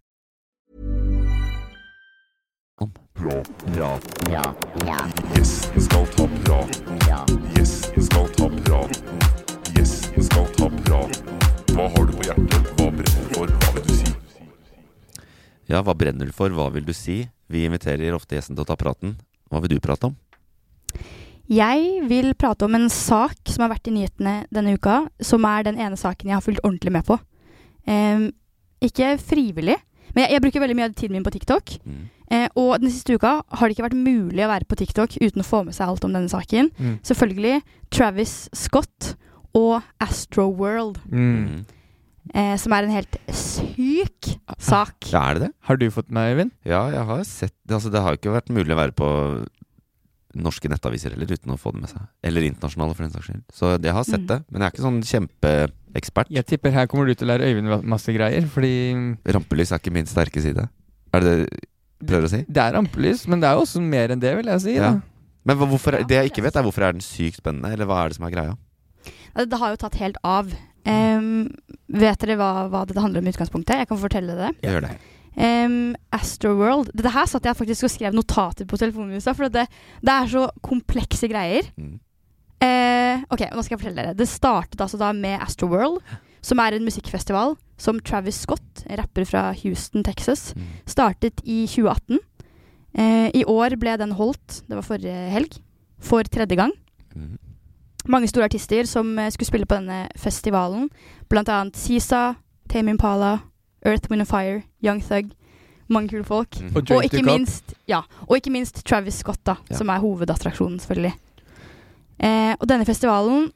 Bra, bra, ja, ja. Yes, vi skal ta prat. Ja. Yes, vi skal ta prat. Yes, vi skal ta prat. Hva har du på hjertet? Hva brenner du for? Hva vil du si? Ja, hva brenner du for? Hva vil du si? Vi inviterer ofte gjesten til å ta praten. Hva vil du prate om? Jeg vil prate om en sak som har vært i nyhetene denne uka, som er den ene saken jeg har fulgt ordentlig med på. Um, ikke frivillig, men jeg, jeg bruker veldig mye av tiden min på TikTok. Mm. Eh, og den siste uka har det ikke vært mulig å være på TikTok uten å få med seg alt om denne saken. Mm. Selvfølgelig Travis Scott og Astroworld, Mm. eh, som er en helt syk sak. Ja, er det det? Har du fått med, Øyvind? Ja, jeg har sett det. Altså, det har jo ikke vært mulig å være på norske nettaviser heller uten å få det med seg. Eller internasjonale, for den saks skyld. Så jeg har sett Mm. det, men jeg er ikke sånn kjempeekspert. Jeg tipper her kommer du til å lære Øyvind masse greier, fordi Rampelys er ikke min sterke side. Er det det du prøver å si? det er rampelys, men det er jo også mer enn det, vil jeg si. Ja. Da. Men hva, hvorfor, er- det jeg ikke vet er hvorfor er den sykt spennende, eller hva er det som er greia? Det, det har jo tatt helt av. Um, vet dere hva, hva dette handler om i utgangspunktet? Jeg kan fortelle det. Jeg gjør det. Um, Astroworld. Dette her satt jeg faktisk og skrev notater på telefonen min, for det, det er så komplekse greier. Mm. Eh, ok, nå skal jeg fortelle dere. Det startet altså da med Astroworld, som er en musikkfestival som Travis Scott, en rapper fra Houston, Texas, startet i tjue atten. Eh, I år ble den holdt, det var forrige helg, for tredje gang. Mm. Mange store artister som eh, skulle spille på denne festivalen, blant annet Sisa, Tame Impala, Earth, Wind and Fire, Young Thug, mange kule folk. Mm. Og Og, Drake ikke dukket opp. minst, ja, og ikke minst Travis Scott da, Ja. som er hovedattraksjonen selvfølgelig. Eh, og denne festivalen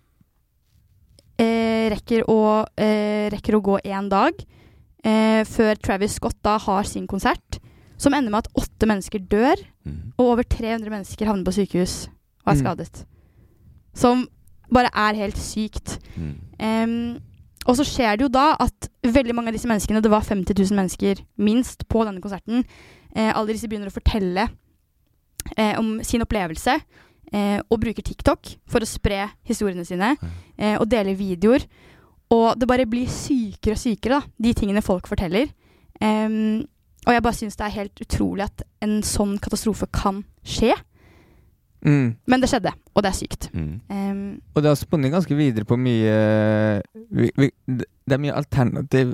eh, rekker, å, eh, rekker å gå en dag eh, før Travis Scott da har sin konsert, som ender med at åtte mennesker dør, Mm. og over tre hundre mennesker havner på sykehus og er Mm. skadet. Som bare er helt sykt. Mm. Em, og så skjer det jo da at veldig mange av disse menneskene, det var femti tusen mennesker minst på denne konserten, eh, alle disse begynner å fortelle eh, om sin opplevelse, eh, og bruker TikTok for å spre historiene sine, eh, og dele videoer. Og det bare blir sykere og sykere da, de tingene folk forteller. Em, og jeg bare synes det er helt utrolig at en sånn katastrofe kan skje. Mm. Men det skjedde, og det er sykt. Mm. Em, Og det har spunnet ganske videre på mye vi, vi, Det er mye alternativ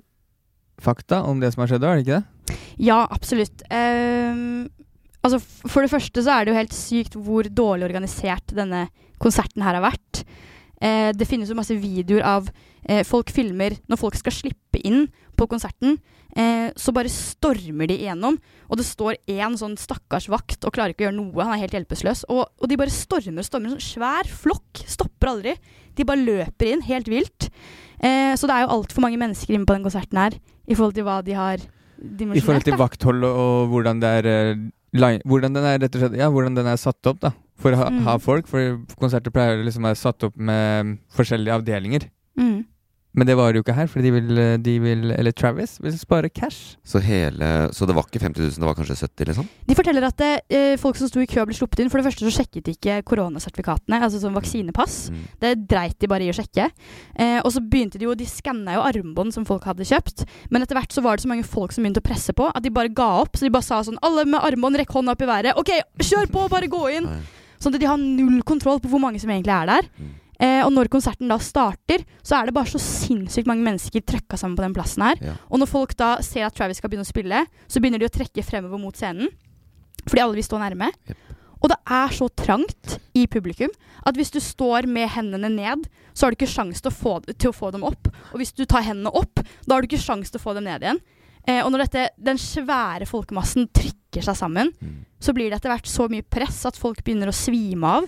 fakta om det som har skjedd, er det ikke det? Ja, absolutt. Ehm, altså, f- for det første så er det jo helt sykt hvor dårlig organisert denne konserten her har vært. Eh, det finnes jo masse videoer av eh, folk filmer når folk skal slippe inn på konserten, eh, så bare stormer de igjennom, og det står en sånn stakkars vakt og klarer ikke å gjøre noe, han er helt hjelpeløs, og, og de bare stormer og stormer, en sånn svær flokk, stopper aldri, de bare løper inn, helt vilt. Eh, så det er jo alt for mange mennesker inne på den konserten her, i forhold til hva de har dimensjonert. I forhold til da. vakthold og, og hvordan det er eh, line, hvordan den er rett og slett Ja, hvordan den er satt opp da for å ha, Mm. ha folk. For konserter pleier liksom å være satt opp med forskjellige avdelinger. Mm. Men det var jo ikke her, for de vil, de vil Eller Travis vil spare cash. Så, hele, så det var ikke femti tusen, det var kanskje sytti, liksom? De forteller at det, eh, folk som sto i kø ble sluppet inn. For det første så sjekket de ikke koronasertifikatene, altså sånn vaksinepass. Mm. Det dreit de bare i å sjekke. Eh, og så begynte de jo, de skannet jo armbånd som folk hadde kjøpt. Men etter hvert så var det så mange folk som begynte å presse på, at de bare ga opp. Så de bare sa sånn, alle med armbånd, rekk hånda opp i været. Ok, kjør på, bare gå inn! Nei. Sånn at de har null kontroll på hvor mange som egentlig er der. Mm. Eh, og når konserten da starter, så er det bare så sinnssykt mange mennesker trøkka sammen på den plassen her. Ja. Og når folk da ser at Travis skal begynne å spille, så begynner de å trekke fremover mot scenen. Fordi alle vil stå nærme. Yep. Og det er så trangt i publikum at hvis du står med hendene ned, så har du ikke sjans til å få, til å få dem opp. Og hvis du tar hendene opp, da har du ikke sjans til å få dem ned igjen. Eh, og når dette, den svære folkemassen trykker seg sammen, Mm. så blir det etter hvert så mye press at folk begynner å svime av.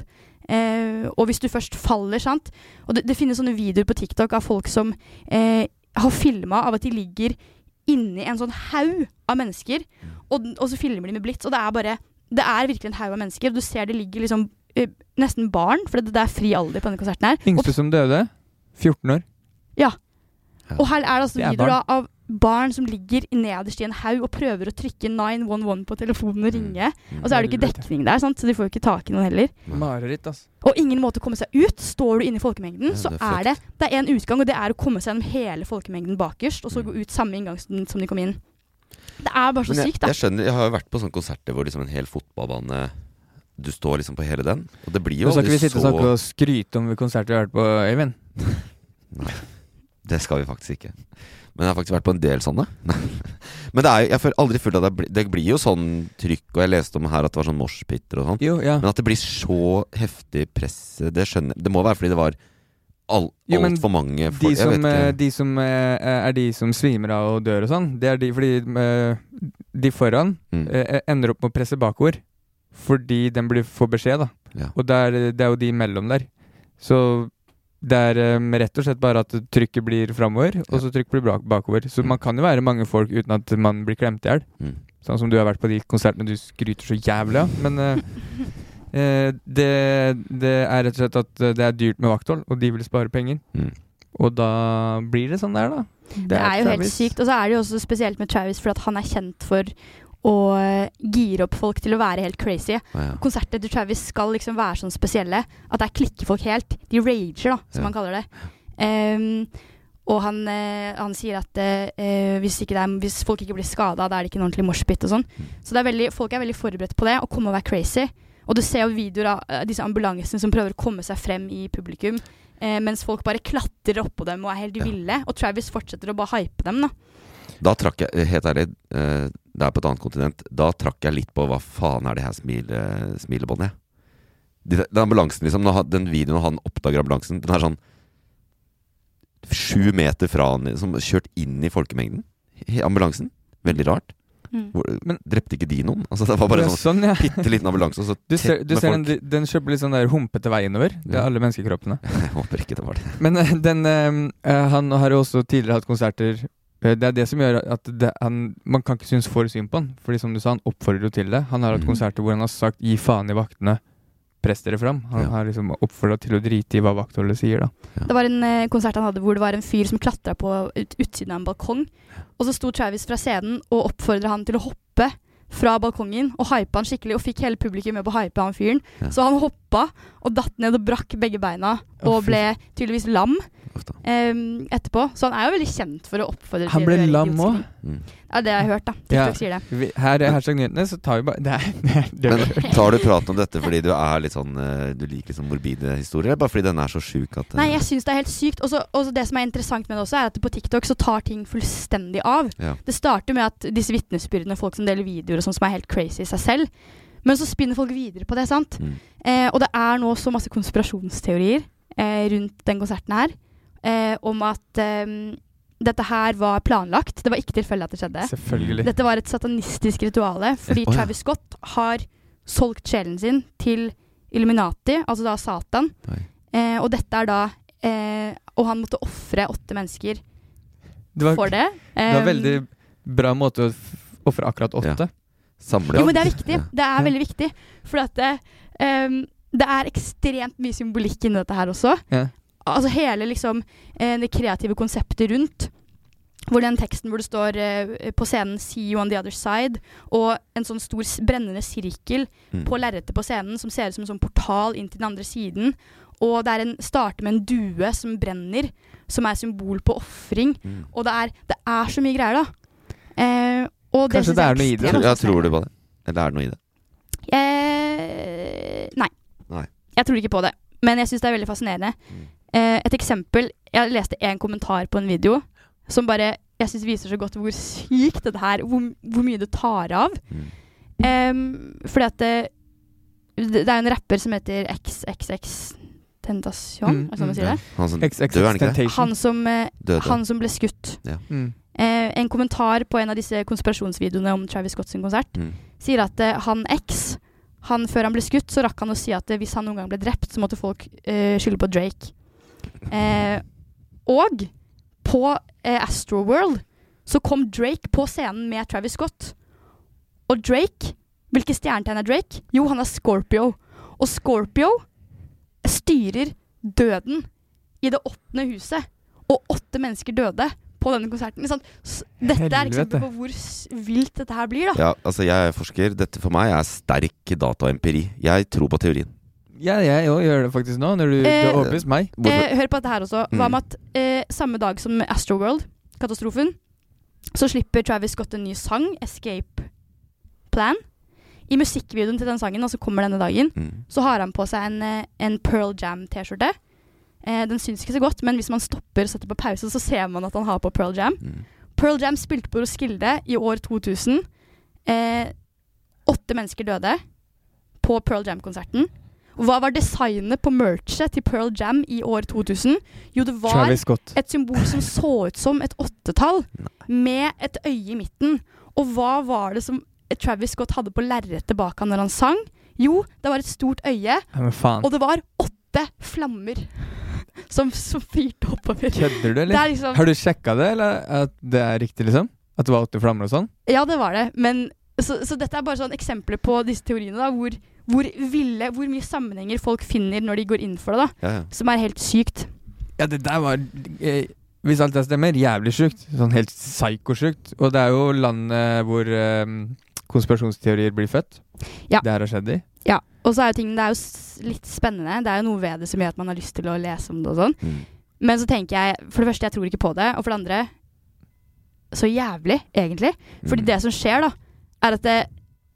Eh, og hvis du først faller, sant? Og det, det finnes sånne videoer på TikTok av folk som eh, har filmet av at de ligger inni en sånn haug av mennesker, og, og så filmer de med blitz, og det er bare, det er virkelig en haug av mennesker. Du ser det ligger liksom eh, nesten barn, for det, det er fri alder på denne konserten her. Yngste som døde, fjorten år. Ja. Og her er det altså Det er videoer da, barn. av barn som ligger nederst i en haug og prøver å trykke ni one one på telefonen og ringe. Mm. Og så er det ikke Helvete. dekning der, sant? Så de får jo ikke tak i noen heller. Mareritt, ass. Og ingen måte å komme seg ut. Står du inne i folkemengden, Ja, så det er er det, det er en utgang, og det er å komme seg gjennom hele folkemengden bakerst, og så gå ut samme inngang som som de kom inn. Det er bare så Men jeg, sykt, da. jeg skjønner, jeg har jo vært på sånne konserter hvor liksom en hel fotballbane, du står liksom på hele den, og det blir jo Nå skal ikke aldri vi sitte og så... snakke og skryte om konserter vi har vært på, Øyvind. Nei, det skal vi faktisk ikke. Men jeg har faktisk vært på en del sånne. Men det er jo, jeg føler aldri fullt av det, blir- det blir jo sånn trykk, og jeg leste om her at det var sånn moshpitter og sånn. Jo, ja. Men at det blir så heftig press, det skjønner jeg. Det må være fordi det var all, Jo, men alt for mange De folk. Jeg som, vet eh, ikke. de som eh, er de som svimer av og dør og sånn, det er de fordi eh, de foran Mm. eh, ender opp med å presse bakover. Fordi den blir, får beskjed, da. Ja. Og det er, det er jo de imellom der. Så det er eh, rett og slett bare at trykket blir framover, og så trykket blir bak bakover. Så man kan jo være mange folk uten at man blir klemt i hjel. Mm. Sånn som du har vært på de konsertene du skryter så jævlig av. Men eh, eh, det, det er rett og slett at eh, det er dyrt med vakthold, og de vil spare penger. Mm. Og da blir det sånn der, da. Det er jo helt Travis. sykt. Og så er det jo også spesielt med Travis, for at han er kjent for å eh, gire opp folk til å være helt crazy. Ah, ja. Konsertet til Travis skal liksom være sånn spesielle, at der klikker folk helt. De rager, da, som Ja. han kaller det. Ehm, og han, eh, han sier at eh, hvis, ikke det er, hvis folk ikke blir skadet, da er det ikke en ordentlig moshpit og sånn. Mm. Så det er veldig, folk er veldig forberedt på det, å komme og være crazy. Og du ser jo videoer av eh, disse ambulansene som prøver å komme seg frem i publikum, eh, mens folk bare klatrer opp på dem og er helt ville, og Travis fortsetter å bare hype dem da. Da trakk jeg, helt ærlig, eh, det er på et annet kontinent, da trakk jeg litt på hva faen er det her smile, smilebåndet. De, den ambulansen liksom, når han, den videoen når han oppdager ambulansen, den er sånn sju meter fra han, som kjørt inn i folkemengden. I ambulansen. Veldig rart. Mm. Hvor, men drepte ikke de noen? Altså, det var bare Ja, sånn, sånn, ja. pitteliten ambulanse, og så Du ser, tett du med ser folk. den, den kjøper litt sånn der humpete vei innover. Det er Ja. alle menneskekroppene. Jeg håper ikke det var det. Men eh, den, eh, han har jo også tidligere hatt konserter. Eh, Det er det som gjør at det, han, man kan ikke synes for synd på han. Fordi som du sa, han oppfordrer jo til det. Han har hatt Mhm. konserter hvor han har sagt gi faen i vaktene. Press dere fram. Han Ja. har liksom oppfordret til å drite i hva vaktholdet sier da. Det var en eh, konsert han hadde hvor det var en fyr som klatret på ut, utsiden av en balkong, og så sto Travis fra scenen og oppfordret han til å hoppe fra balkongen, og hype han skikkelig, og fikk hele publikum med på å hype han fyren. Ja. Så han hoppa og datt ned og brakk begge beina, og Å, fy ble tydeligvis lam Ofte. em, etterpå. Så han er jo veldig kjent for å oppfordre Han til ble å gjøre lam idiotiske også? ting. Mm. Ja, det har jeg hørt da. TikTok Ja. sier det. Vi, her er hashtag nyhetene, så tar vi bare det er, det er, det Men er, tar du praten om dette fordi du er litt sånn eh, du liker litt sånn morbide historier, eller bare fordi den er så sjuk at eh, Nei, jeg synes det er helt sykt. Og så det som er interessant med det også, er at på TikTok så tar ting fullstendig av. Ja. Det starter med at disse vittnesbyrdene, folk som deler videoer og sånn, som er helt crazy i seg selv, men så spinner folk videre på det, sant? Mm. Eh, og det er nå så masse konspirasjonsteorier eh, rundt den konserten her, eh, om at eh, dette her var planlagt. Det var ikke tilfeldig at det skjedde. Selvfølgelig. Dette var et satanistisk rituale, fordi Å, ja. Travis Scott har solgt sjelen sin til Illuminati, altså da Satan. Oi. Eh, og dette er da eh, Og han måtte offre åtte mennesker det var, for det. det var Um, veldig bra måte å f- offre akkurat åtte. samle Jo, opp. men det er viktig. Ja. Det er veldig viktig. For at det, um, det er ekstremt mye symbolikk inni dette her også. Ja. Altså hele liksom eh, det kreative konseptet rundt. Hvor den teksten hvor det står eh, på scenen 'See you on the other side', og en sånn stor s- brennende sirkel Mm. på lerretet på scenen som ser ut som en sånn portal inn til den andre siden. Og det er en, starter med en due som brenner, som er symbol på offring. Mm. Og det er, det er så mye greier, da. Eh, og Kanskje synes det jeg er noe i det? ekstremt Ja, fascinerende. tror du på det? Eller er det noe i det? Eh, nei. Nei. Jeg tror ikke på det. Men jeg synes det er veldig fascinerende. Mm. Eh, et eksempel. Jeg leste en kommentar på en video som bare, jeg synes viser så godt hvor sykt det her, hvor, hvor mye det tar av. Mm. Um, fordi at det, det er en rapper som heter X X X Tentasjon, Mm, er det sånn man mm, sier Ja. det? Han som X X dør, er han ikke det? Temptation. Han som, eh, Døde. han som ble skutt. Mm. Eh, en kommentar på en av disse konspirasjonsvideoene om Travis Scott sin konsert Mm. sier at eh, han X, han før han ble skutt, så rakk han å si at eh, hvis han noen gang ble drept, så måtte folk eh, skylde på Drake. Eh, og på eh, Astroworld så kom Drake på scenen med Travis Scott. Og Drake, hvilke stjernetegn er Drake? Jo, han er Scorpio. Og Scorpio styrer døden i det åttende huset. Og åtte mennesker døde på denne konserten. Sånn, s- dette er Helvete. eksempel på hvor s- vilt dette her blir, da. Ja, altså jeg er forsker. Dette for meg er sterk dataempiri. Jeg tror på teorien. Ja, jeg òg gjør det faktisk nå, når du, du Eh, har overbevist meg. Hvorfor? Eh, hør på dette her også. Hva Mm. med at eh, samme dag som Astroworld-katastrofen, så slipper Travis Scott en ny sang, Escape Plan. I musikkvideoen til den sangen, altså kommer denne dagen, Mm. så har han på seg en, eh, en Pearl Jam T-skjorte. Eh, den syns ikke så godt, men hvis man stopper og setter på pause, så ser man at han har på Pearl Jam. Mm. Pearl Jam spilte på Roskilde i år to tusen. Eh, åtte mennesker døde på Pearl Jam-konserten. Og hva var designet på merchet til Pearl Jam i år to tusen? Jo, det var Travis Scott. et symbol som så ut som et åttetall, med et øye i midten. Og hva var det som Travis Scott hadde på lerretet bak han når han sang? Jo, det var et stort øye, Ja, men faen. og det var åtte flammer som, som fyrte oppover. Kødder du, eller? Det er liksom- Har du sjekka det, eller at det er riktig, liksom? At det var åtte flammer og sånn? Ja, det var det. Men, så, så dette er bare sånn eksempler på disse teoriene, da, hvor, hvor, ville, hvor mye sammenhenger folk finner når de går inn for det, da. Ja, ja. Som er helt sykt. Ja, det der var eh, hvis alt det stemmer, jævlig sjukt. Sånn helt psykosjukt. Og det er jo landet hvor eh, konspirasjonsteorier blir født. Ja. Det her har skjedd i. Ja, og så er jo ting, det er jo s- litt spennende. Det er jo noe ved det som gjør at man har lyst til å lese om det og sånn. Mm. Men så tenker jeg, for det første, jeg tror ikke på det, og for det andre, så jævlig, egentlig. Fordi Mm. det som skjer da, er at det,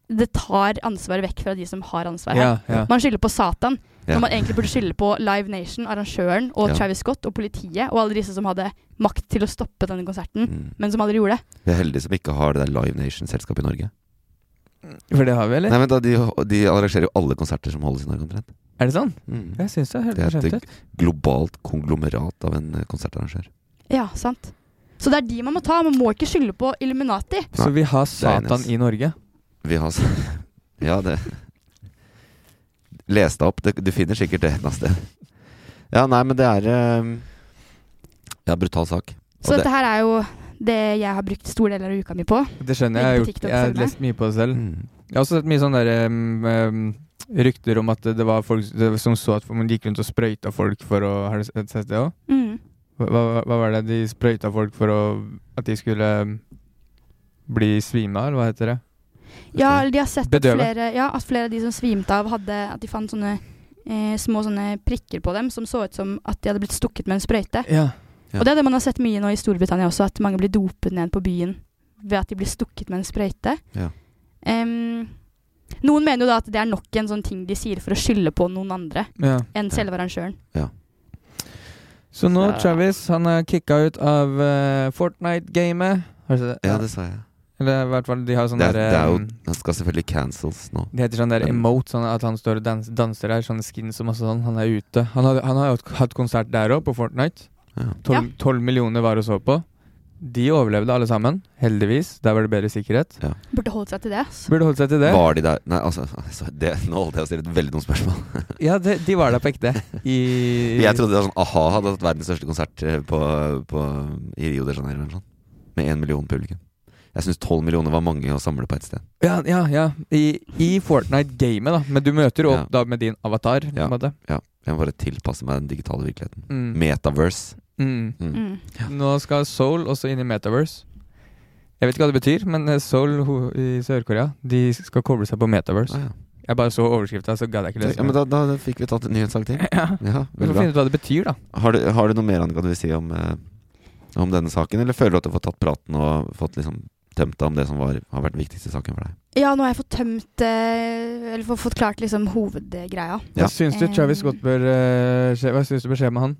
det tar ansvaret vekk fra de som har ansvar her. Ja, ja. Man skylder på Satan, Ja. når man egentlig burde skylde på Live Nation, arrangøren, og Ja. Travis Scott og politiet, og alle disse som hadde makt til å stoppe denne konserten, Mm. men som aldri gjorde det. Vi er heldige som ikke har det der Live Nation-selskapet i Norge. For det har vi, eller? Nei, men da, de, de arrangerer jo alle konserter som holdes i Norge omtrent. Er det sånn? Mm. Jeg synes det er helt Det er skjønt et ut. globalt konglomerat av en eh, konsertarrangør. Ja, sant. Så det er de man må ta, man må ikke skylde på Illuminati. Så vi har det er Satan enes. i Norge. Vi har s- Ja, det Les deg opp. Det, du finner sikkert det et eller annet sted. Ja, nei, men det er eh, Ja, brutal sak. Og Så det- dette her er jo det jeg har brukt store deler av uka mi på. Det skjønner jeg. Jeg har, Legge på gjort, TikTok, jeg har følg med. lest mye på det selv. Mm. Jeg har også sett mye sånne der, um, um, rykter om at det var folk det, som så at man gikk rundt og sprøyta folk for å Har du sett sett det òg? Mm. Hva, hva, hva var det? De sprøyta folk for å at de skulle um, bli svima, eller hva heter det? Ja, eller de har sett at Bedøve. flere, ja, at flere av de som svimte av, hadde at de fant sånne eh, små sånne prikker på dem som så ut som at de hadde blitt stukket med en sprøyte. Ja. Ja. Og det er det man har sett mye nå i Storbritannia også, at mange blir dopet ned på byen ved at de blir stukket med en sprøyte. Ja. Em, noen mener jo da at det er nok en sånn ting de sier for å skylde på noen andre Ja. enn selve arrangøren. Så nå, Så- Travis, han er kicka ut av uh, Fortnite-gamet. Har du sett det? Ja, det sa jeg. Eller i hvert fall, de har sånn Det er, der det er jo um, Han skal selvfølgelig cancels nå. Det heter sånn der Men- emote, sånn at han står og dans, danser der, sånne skins og masse sånn. Han er ute. Han har, han har jo hatt konsert der òg, på Fortnite. Ja. Tolv tolv millioner var og så på. De overlevde alle sammen, heldigvis. Der var det bedre sikkerhet. Ja. Burde holdt seg til det. ass. Burde holdt seg til det. Var de der Nei, altså, altså det, nå holdt jeg å stille et veldig dumt spørsmål. Ja, det, de var der på ekte. I Jeg trodde det var sånn A-ha hadde hatt verdens største konsert eh, på, på, i Rio de Janeiro eller sånn, med én million publikum. Jeg syns tolv millioner var mange å samle på ett sted. Ja, ja, ja. I, i Fortnite-gamet, da. Men du møter jo opp Ja. da med din avatar. på en Ja. måte. Ja, jeg må bare tilpasse meg den digitale virkeligheten. Mm. Metaverse. Mm. Mm. Mm. Nå skal Seoul også inn i Metaverse. Jeg vet ikke hva det betyr, men eh, Seoul ho i Sør-Korea, de skal koble seg på Metaverse. Ah, ja. Jeg bare så overskrifta, så gadd jeg ikke lese. Ja, men da, da fikk vi tatt en nyhetssak til. Ja. Ja, Vi veldig får finne bra. ut hva det betyr, da. Har du, har du noe mer Annika, du vil si om, eh, om denne saken, eller føler du at du har fått tatt praten og fått liksom tømt deg om det som var, har vært den viktigste saken for deg? Ja, nå har jeg fått tømt eh, Eller fått, fått klart liksom hovedgreia. Ja. Hva syns du Travis Scott bør eh, skje? Hva syns du bør skje med han?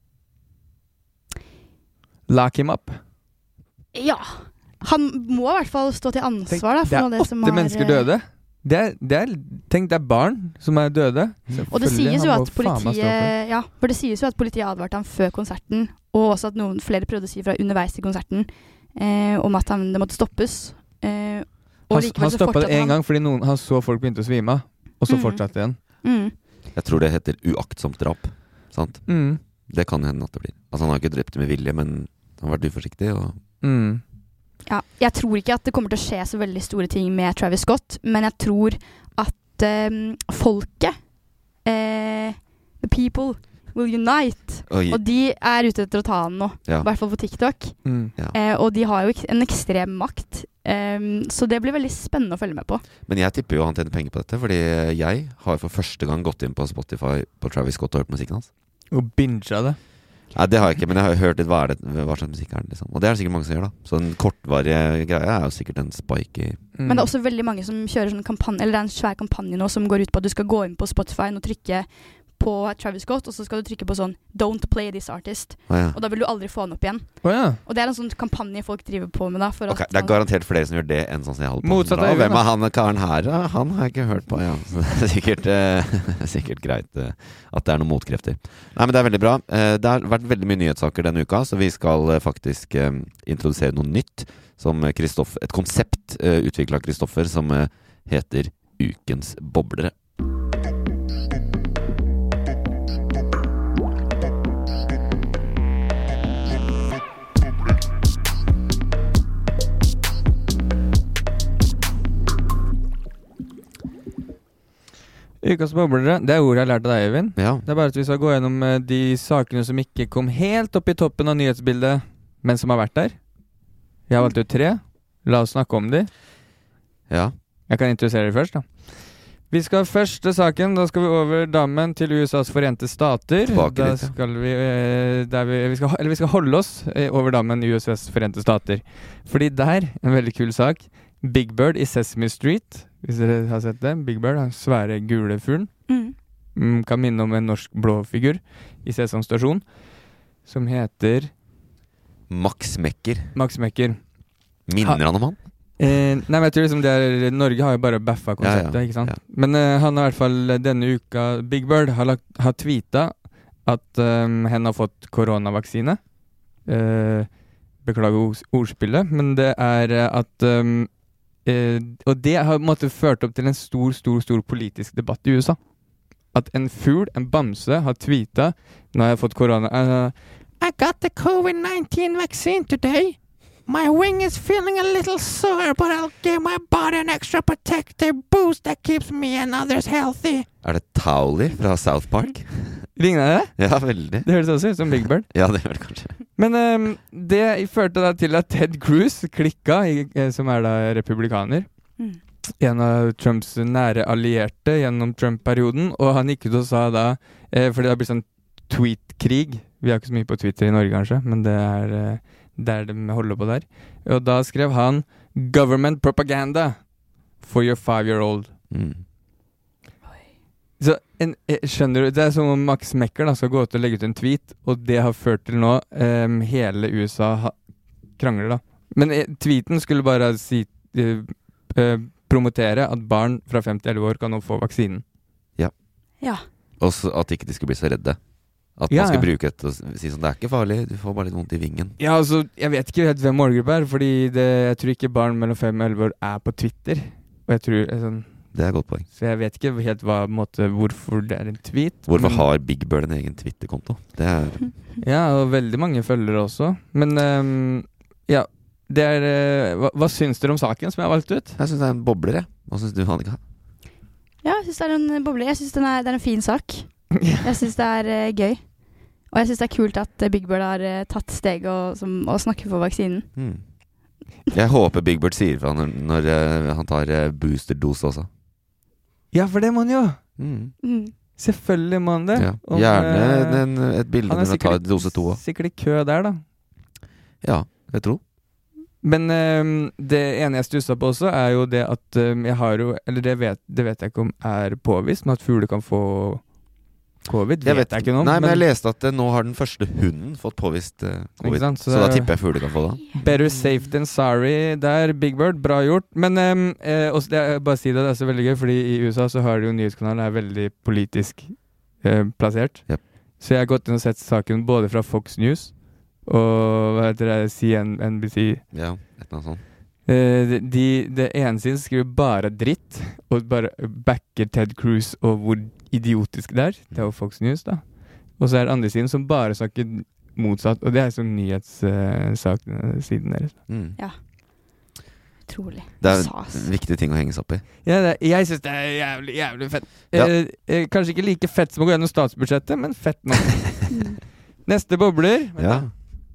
Lock him up. Ja. Han må i hvert fall stå til ansvar da, for det noe av er det som åtte har mennesker eh, døde. Det er, det er, tenk, det er barn som er døde. Og det Selvfølgelig, sies jo han må at faen meg stå for. politiet Ja, for det sies jo at politiet advarte ham før konserten, og også at noen flere prøvde å si fra underveis i konserten eh, om at han, det måtte stoppes. Eh, og Han, likevel han så stoppa det fortsatte en han. gang fordi noen, han så folk begynte å svime av, og så Mm. fortsatte igjen. Mm. Jeg tror det heter uaktsomt drap. Sant? Mm. Det kan hende at det blir. Altså Han har ikke drept med vilje, men han har vært uforsiktig. Og Mm. Ja, jeg tror ikke at det kommer til å skje så veldig store ting med Travis Scott, men jeg tror at eh, folket eh, The people will unite. Oi. Og de er ute etter å ta han nå, Ja. i hvert fall på TikTok. Mm. Ja. Eh, og de har jo ek- en ekstrem makt, Em, så det blir veldig spennende å følge med på. Men jeg tipper jo han tjener penger på dette, fordi jeg har for første gang gått inn på Spotify på Travis Scott og hørt musikken hans. Og binga det. Nei, det har jeg ikke, men jeg har jo hørt litt hva, er det, hva slags musikk er det, liksom. Og det er det sikkert mange som gjør, da. Så en kortvarig greie er jo sikkert en spike i Mm. Men det er også veldig mange som kjører sånn kampanje, eller det er en svær kampanje nå som går ut på at du skal gå inn på Spotify og trykke på Travis Scott, og så skal du trykke på sånn Don't play this artist. Å, ja. Og da vil du aldri få han opp igjen. Å ja. Og det er en sånn kampanje folk driver på med da. For Ok, at det er han- garantert flere som gjør det enn sånn som jeg holder på. Motsatt av Bra. Øyvind, Hvem da. er han karen her? Ja, han har jeg ikke hørt på, ja. Så det er sikkert, eh, sikkert greit eh, at det er noen motkrefter. Nei, men det er veldig bra. Eh, det har vært veldig mye nyhetssaker denne uka, så vi skal eh, faktisk eh, introdusere noe nytt. Som Kristoff, et konsept eh, utviklet av Kristoffer som eh, heter Ukens boblere. Ukas boblere, det er ordet jeg har lært av deg, Øyvind. Ja. Det er bare at vi skal gå gjennom eh, de sakene som ikke kom helt opp i toppen av nyhetsbildet, men som har vært der. Jeg har valgt ut tre. La oss snakke om de. Ja. Jeg kan introdusere de først, da. Vi skal første saken, da skal vi over dammen til U S As forente stater. Tilbake Da litt, ja. skal vi, eh, der vi, vi skal, eller vi skal holde oss eh, over dammen i U S As forente stater. Fordi der, en veldig kul sak, Big Bird i Sesame Street, hvis dere har sett det. Big Bird, den svære gule fuglen. Mm. Mm, kan minne om en norsk blå figur i Sesam Stasjon, som heter Max Mekker. Max Mekker. Minner han om han? Eh, nei, men jeg tror liksom det er Norge har jo bare baffa konseptet, Ja, ja, ikke sant? ja. Men eh, han har i hvert fall denne uka Big Bird har, lagt, har tweetet at um, hen har fått koronavaksine. Eh, beklager ord- ordspillet, men det er eh, at um, eh, og det har på en måte ført opp til en stor, stor, stor politisk debatt i U S A. At en fugl, en bamse, har tweetet nå har jeg fått korona uh, I got the covid nineteen vaccine today. My wing is feeling a little sore, but I'll give my body an extra protective boost that keeps me and others healthy. Er det Towley fra South Park? Ligner det? Ja, veldig. Det høres også ut som Big Bird. Ja, det gjør det kanskje. Men um, det førte da til at Ted Cruz klikka, i, eh, som er da republikaner. Mm. En av Trumps nære allierte gjennom Trump-perioden, og han gikk ut og sa da, eh, fordi det har blitt sånn tweet-krig, vi har ikke så mye på Twitter i Norge kanskje, men det er eh, der de holder på der. Og da skrev han Government propaganda for your five-year-old. Mm. Så en, eh, skjønner du, det er som om Max Mekker da skal gå ut og legge ut en tweet, og det har ført til nå em, hele U S A ha, krangler da. Men eh, tweeten skulle bare si, eh, eh, promotere at barn fra fem til elleve år kan nå få vaksinen. Ja. Ja. Og så at ikke de skulle bli så redde. At Ja, man skal ja. bruke dette og si sånn, det er ikke farlig, du får bare litt vondt i vingen. Ja, altså, jeg vet ikke helt hvem målgruppe er, fordi det, jeg tror ikke barn mellom fem og elleve år er på Twitter. Og jeg tror, eh, sånn, Det er et godt poeng. så jeg vet ikke helt hva, måte, hvorfor det er en tweet. Hvorfor men- har Big Bird en egen Twitter-konto? Det er Ja, og veldig mange følgere også. Men ehm, ja, det er eh, hva, hva syns dere om saken som jeg har valgt ut? Jeg synes det er en bobler, jeg. Hva synes du, Annika? Ja, jeg synes det er en boble. Jeg synes den er, det er en fin sak. Jeg synes det er eh, gøy. Og jeg synes det er kult at eh, Big Bird har eh, tatt steg og, som, og snakker for vaksinen. Hmm. Jeg håper Big Bird sier fra når, når eh, han tar uh, boosterdose også. Ja, for det må han jo! Mm. Mm. Selvfølgelig må han det. Ja. Og, Gjerne eh, en, et bilde han er når han tar sikkert- dose to også. Sikkert i kø der, da. Ja, jeg tror. Men ehm, det ene jeg stusset på også, er jo det at ehm, jeg har jo Eller det vet, det vet jeg ikke om er påvist, men at fugler kan få covid. Jeg vet jeg ikke noe om. Nei, men jeg leste at eh, nå har den første hunden fått påvist eh, covid. Ikke sant? Så, Så da det- tipper jeg fugler kan få det. Better safe than sorry der, Big Bird. Bra gjort. Men um, eh, også det, jeg bare si det, det er så veldig gøy, fordi i U S A så har de jo nyhetskanalen er veldig politisk eh, plassert. Yep. Så jeg har gått inn og sett saken både fra Fox News og hva heter det, C N B C. Ja, et eller annet sånt. Eh, de, de, det ene siden skriver bare dritt, og bare backer Ted Cruz og hvor idiotisk det er. Det er jo Fox News, da. Og så er det andre siden som bare snakker motsatt, og det er som nyhetssiden deres. Mm. Ja. Utrolig. Det er Sas. en viktig ting å henge seg opp i. Ja, det, jeg synes det er jævlig, jævlig fett. Ja. Eh, eh, kanskje ikke like fett som å gå gjennom statsbudsjettet, men fett nok. Neste bobler. Vent Ja. da.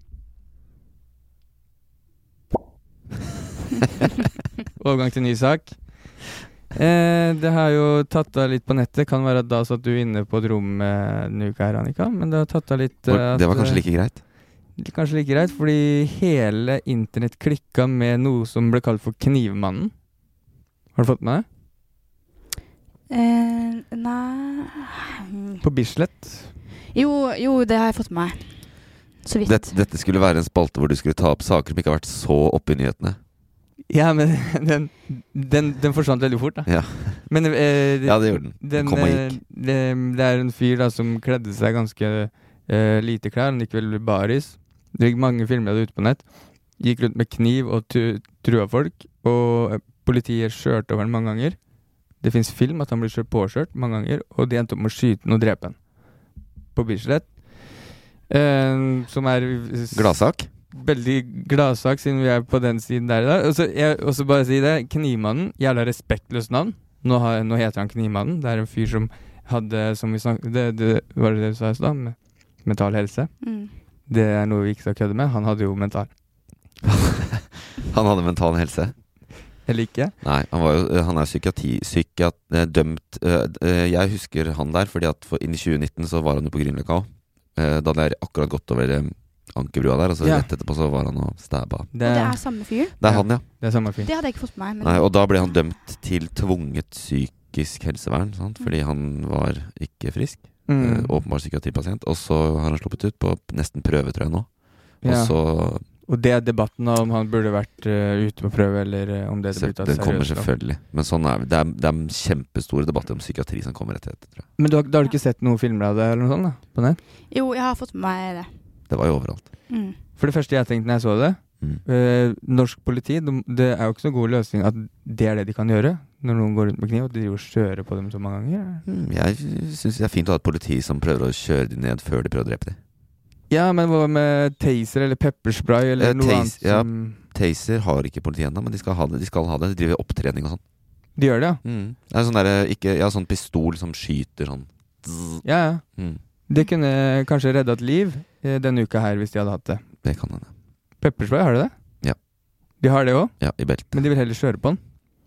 Overgang til ny sak. Eh, det har jo tatt av litt på nettet. Kan være at da satt du inne på et rom eh, denne uka her, Annika. Men det har tatt av litt eh, Og det var at, kanskje eh, like greit. Kanskje like greit, fordi hele internett klikka med noe som ble kalt for Knivmannen. Har du fått med det? Eh, nei På Bislett. Jo, jo, det har jeg fått med meg. Så vidt. Dette, dette skulle være en spalte hvor du skulle ta opp saker som ikke har vært så oppe i nyhetene. Ja, men den, den, den forsvant veldig fort, da. Ja, Men eh, ja det gjorde den. Den kom og eh, gikk. Det, det er en fyr da som kledde seg ganske eh, lite klær. Han gikk vel baris. Det gikk mange filmer av det ute på nett. Gikk rundt med kniv og tu, trua folk. Og eh, politiet skjørte over han mange ganger. Det finnes film at han blir kjørt påkjørt mange ganger. Og de endte opp med å skyte han og drepe han. På Bislett. Eh, som er Gladsak. Veldig gladsak siden vi er på den siden der i dag. Og så jeg også bare si det, Knivmannen, jævla respektløst navn. Nå, har, nå heter han Knivmannen. Det er en fyr som hadde, som vi snakket, det, det var det du sa i stad, med mental helse. Mm. Det er noe vi ikke skal kødde med. Han hadde jo mental. Han hadde mental helse. Eller ikke? Nei, han var jo Han er psykiatri, psykiat, eh, dømt eh, eh, Jeg husker han der fordi at for, inn i tjue nitten så var han jo på Grünerløkka. Eh, da hadde jeg akkurat gått over eh, Ankerbrua der, og så Ja. rett etterpå så var han og stabba. Og det er samme fyr? Det er han, ja. Det er samme fyr. Det hadde jeg ikke fått med meg. Men Nei, og da ble han dømt til tvunget psykisk helsevern, sant? Fordi han var ikke frisk. Mm. Eh, åpenbar psykiatripasient. Og så har han sluppet ut på nesten prøve, tror jeg nå. Og Ja. så Og det er debatten om han burde vært uh, ute på prøve, eller om det se, blir tatt Den kommer seriøst. da. selvfølgelig. Men sånn er det. Er, det er kjempestore debatter om psykiatri som kommer etter dette, tror jeg. Men du har, da har du ikke sett noen filmer av det, eller noe sånt da, på nett? jo, jeg har fått med meg det. Det var jo overalt. Mm. For det første jeg tenkte når jeg så det, Mm. eh, norsk politi, de, det er jo ikke så god løsning at det er det de kan gjøre, når noen går rundt med kniv, og de driver og kjører på dem så mange ganger. Mm, jeg syns det er fint å ha et politi som prøver å kjøre de ned før de prøver å drepe dem. Ja, men hva med taser eller pepperspray eller Eh, noe tas- annet ja, som... Taser har ikke politiet ennå, men de skal ha det. De skal ha det. De driver opptrening og sånn. De gjør det, ja. Mm. Det er sånn der, ikke, ja, sånn pistol som skyter sånn. Ja, ja. Mm. Det kunne kanskje reddet liv eh, denne uka her, hvis de hadde hatt det. Det kan hende. Pepperspray, har de det? Ja. De har det også? Ja, i beltet. Men de vil heller kjøre på den.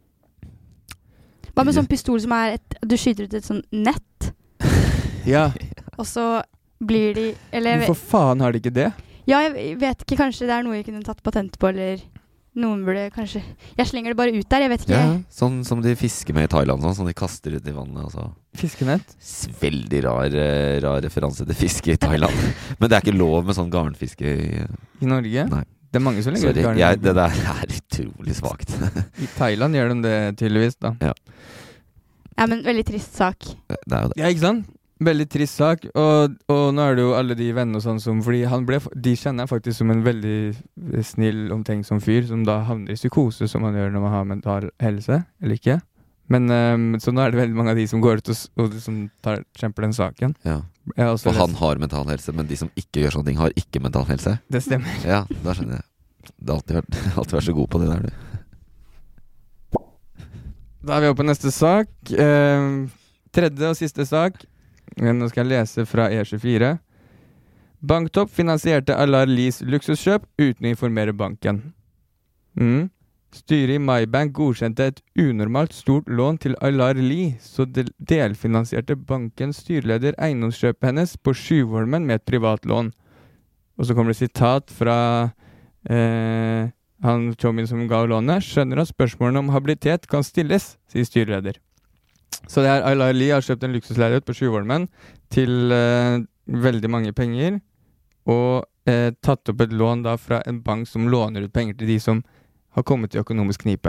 Hva med sånn pistol som er et, du skyter ut et sånn nett, Ja. og så blir de eller, Hvorfor faen har de ikke det? Ja, jeg vet ikke, kanskje det er noe jeg kunne tatt patent på, eller noen burde kanskje Jeg slenger det bare ut der, jeg vet ikke. Ja, sånn som de fisker med i Thailand, sånn, som de kaster ut i vannet. Altså. Fiskenett? Veldig rar, eh, rar referanse til fiske i Thailand. Men det er ikke lov med sånn garnfiske i, I Norge? Nei. Det er mange som legger ut Sorry, garn i jeg, Norge. det der er utrolig svagt. I Thailand gjør de det tydeligvis, da. Ja. Ja, men veldig trist sak. Det er jo det. Ja, ikke sant? Veldig trist sak, og, og nå er det jo alle de vennene og sånn som, fordi han ble, de kjenner jeg faktisk som en veldig snill, omtenksom fyr, som da havner i psykose, som man gjør når man har mental helse, eller ikke. Men, um, så nå er det veldig mange av de som går ut og, s- og som tar, kjemper den saken. Ja. Jeg har også Og han lest- har mental helse, men de som ikke gjør sånne ting, har ikke mental helse. Det stemmer. Ja, da skjønner jeg. Det har alltid vært, alltid vært så god på det der, du. Da er vi oppe på neste sak. Eh, tredje og siste sak. Nå skal jeg lese fra E tjuefire. Banktopp finansierte Alar Lis luksuskjøp uten å informere banken. Mm. Styret i MyBank godkjente et unormalt stort lån til Alar Li, så del delfinansierte bankens styreleder eiendomskjøpet hennes på Skyvolmen med et privat lån. Og så kommer det sitat fra eh, han Tjommin som ga lånet. Skjønner at spørsmålene om habilitet kan stilles, sier styreleder. Så det er Alar Li har kjøpt en luksusleilighet på Skyvolmen til eh, veldig mange penger, og eh, tatt opp et lån da fra en bank som låner ut penger til de som har kommet i økonomisk knipe.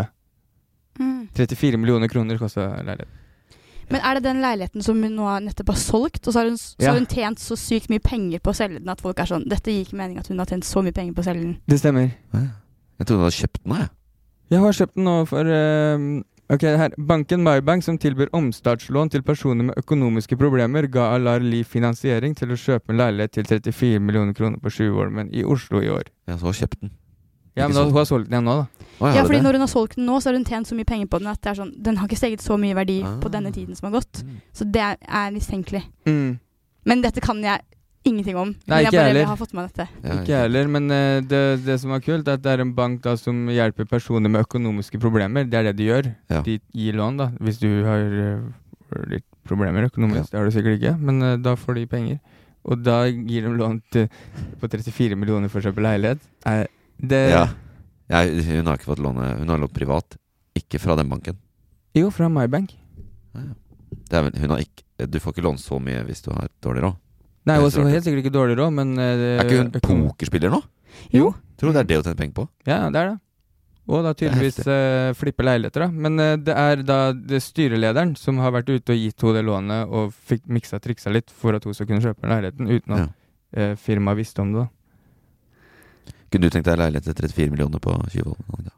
Mm. trettifire millioner kroner koster leiligheten. Men er det den leiligheten som hun nå har nettopp har solgt, og så har hun, så Ja. har hun tjent så sykt mye penger på å selge den at folk er sånn, dette gir ikke mening at hun har tjent så mye penger på å selge den. Det stemmer. Jeg trodde du hadde kjøpt den, jeg. Jeg har kjøpt den nå for eh, Ok, her. Banken MyBank, som tilbyr omstartslån til personer med økonomiske problemer, ga Alar Li finansiering til å kjøpe en leilighet til trettifire millioner kroner på Skyvolmen i Oslo i år. Ja, så har kjøpt den. Ja, Ikke men da, solgt hun har solgt den igjen nå, da. Å, Ja, har du fordi det? når hun har solgt den nå, så har hun tjent så mye penger på den at det er sånn, den har ikke steget så mye verdi Ah. på denne tiden som har gått. Så det er, er mistenkelig. Mm. Men dette kan jeg ingenting om. Nei, men jeg ikke bare heller. har fått med meg dette. Ja, Ikke jeg heller, men eh, det, det som er kult, er at det er en bank da som hjelper personer med økonomiske problemer. Det er det de gjør. Ja. De gir lån, da. Hvis du har eh, litt problemer økonomisk, det har du sikkert ikke, men eh, da får de penger. Og da gir de lån til, på trettifire millioner for å kjøpe leilighet. Eh, det, Ja. Jeg, hun har ikke fått låne. Hun har lånt privat. Ikke fra den banken. Jo, fra MyBank. Det er vel, hun har ikke, du får ikke lånt så mye hvis du har dårlig råd. Nei, Det er hun så har rart. helt sikkert ikke dårlig råd, men eh, Er ikke hun økonom- pokerspiller nå? Jo. Tror du det er det å tjene penger på? Ja, det er det. Og da tydeligvis uh, flippe leiligheter, da. Men eh, det er da det styrelederen som har vært ute og gitt henne det lånet og fikk miksa triksa litt for at hun skal kunne kjøpe leiligheten, uten at eh, firmaet visste om det. da. Kunne du tenkt deg leilighet til trettifire millioner på Tjuvholmen?